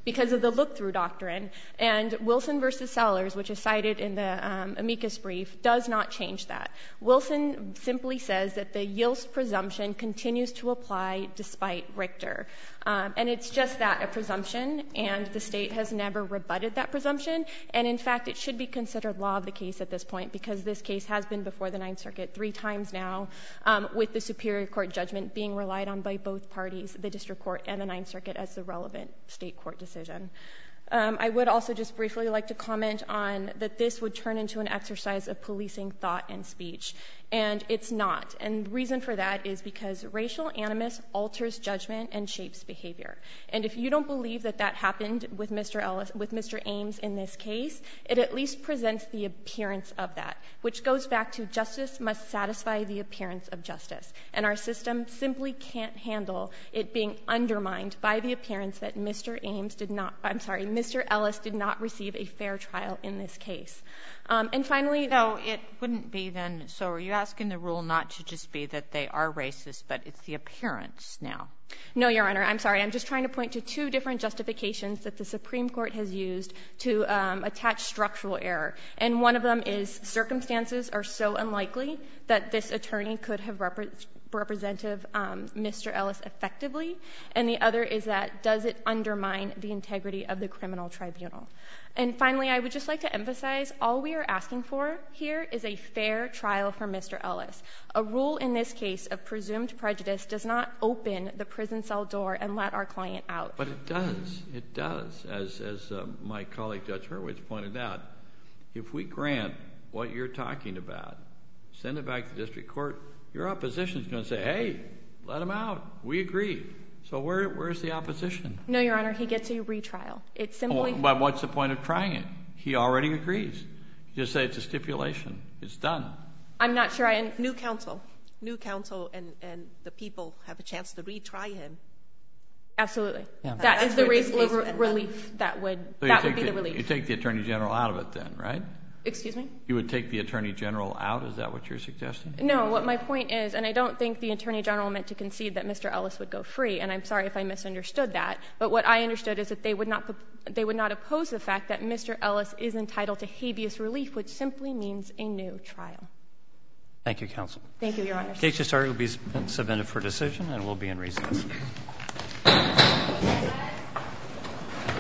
because of the look-through doctrine. And Wilson v. Sellers, which is cited in the um, amicus brief, does not change that. Wilson simply says that the Yilst presumption continues to apply despite Richter. Um, and it's just that, a presumption, and the state has never rebutted that presumption. And in fact, it should be considered law of the case at this point, because this case has been before the Ninth Circuit three times now, um, with the Superior Court judgment being relied on by both parties, the District Court and the Ninth Circuit, as the relevant state court decision. Um, I would also just briefly like to comment on that this would turn into an exercise of policing thought and speech. And it's not. And the reason for that is because racial animus alters judgment and shapes behavior. And if you don't believe that that happened with Mister Ellis, with Mister Ames in this case, it at least presents the appearance of that, which goes back to justice must satisfy the appearance of justice. And our system simply can't handle it being undermined by the appearance that Mister Ames did not, I'm sorry, Mister Ellis did not receive a fair trial in this case. Um, and finally... No, it wouldn't be then, so are you asking the rule not to just be that they are racist, but it's the appearance now? No, Your Honor, I'm sorry. I'm just trying to point to two different justifications that the Supreme Court has used to um, attach structural error. And one of them is circumstances are so unlikely that this attorney could have represented Representative um, Mister Ellis effectively, and the other is that does it undermine the integrity of the criminal tribunal? And finally, I would just like to emphasize all we are asking for here is a fair trial for Mister Ellis. A rule in this case of presumed prejudice does not open the prison cell door and let our client out. But it does. It does. As, as uh, my colleague Judge Hurwitz pointed out, if we grant what you're talking about, send it back to the district court, your opposition is going to say, hey, let him out. We agree. So where, where's the opposition? No, Your Honor, he gets a retrial. It's simply... Oh, but what's the point of trying it? He already agrees. You just say it's a stipulation. It's done. I'm not sure I... New counsel. New counsel and, and the people have a chance to retry him. Absolutely. Yeah. That That's is the where this re- case re- ends relief up. that would, So that would be the, the relief. You take the Attorney General out of it then, right? Excuse me? You would take the Attorney General out? Is that what you're suggesting? No, what my point is, and I don't think the Attorney General meant to concede that Mister Ellis would go free, and I'm sorry if I misunderstood that, but what I understood is that they would not, they would not oppose the fact that Mister Ellis is entitled to habeas relief, which simply means a new trial. Thank you, counsel. Thank you, Your Honor. The case just started will be submitted for decision and will be in recess.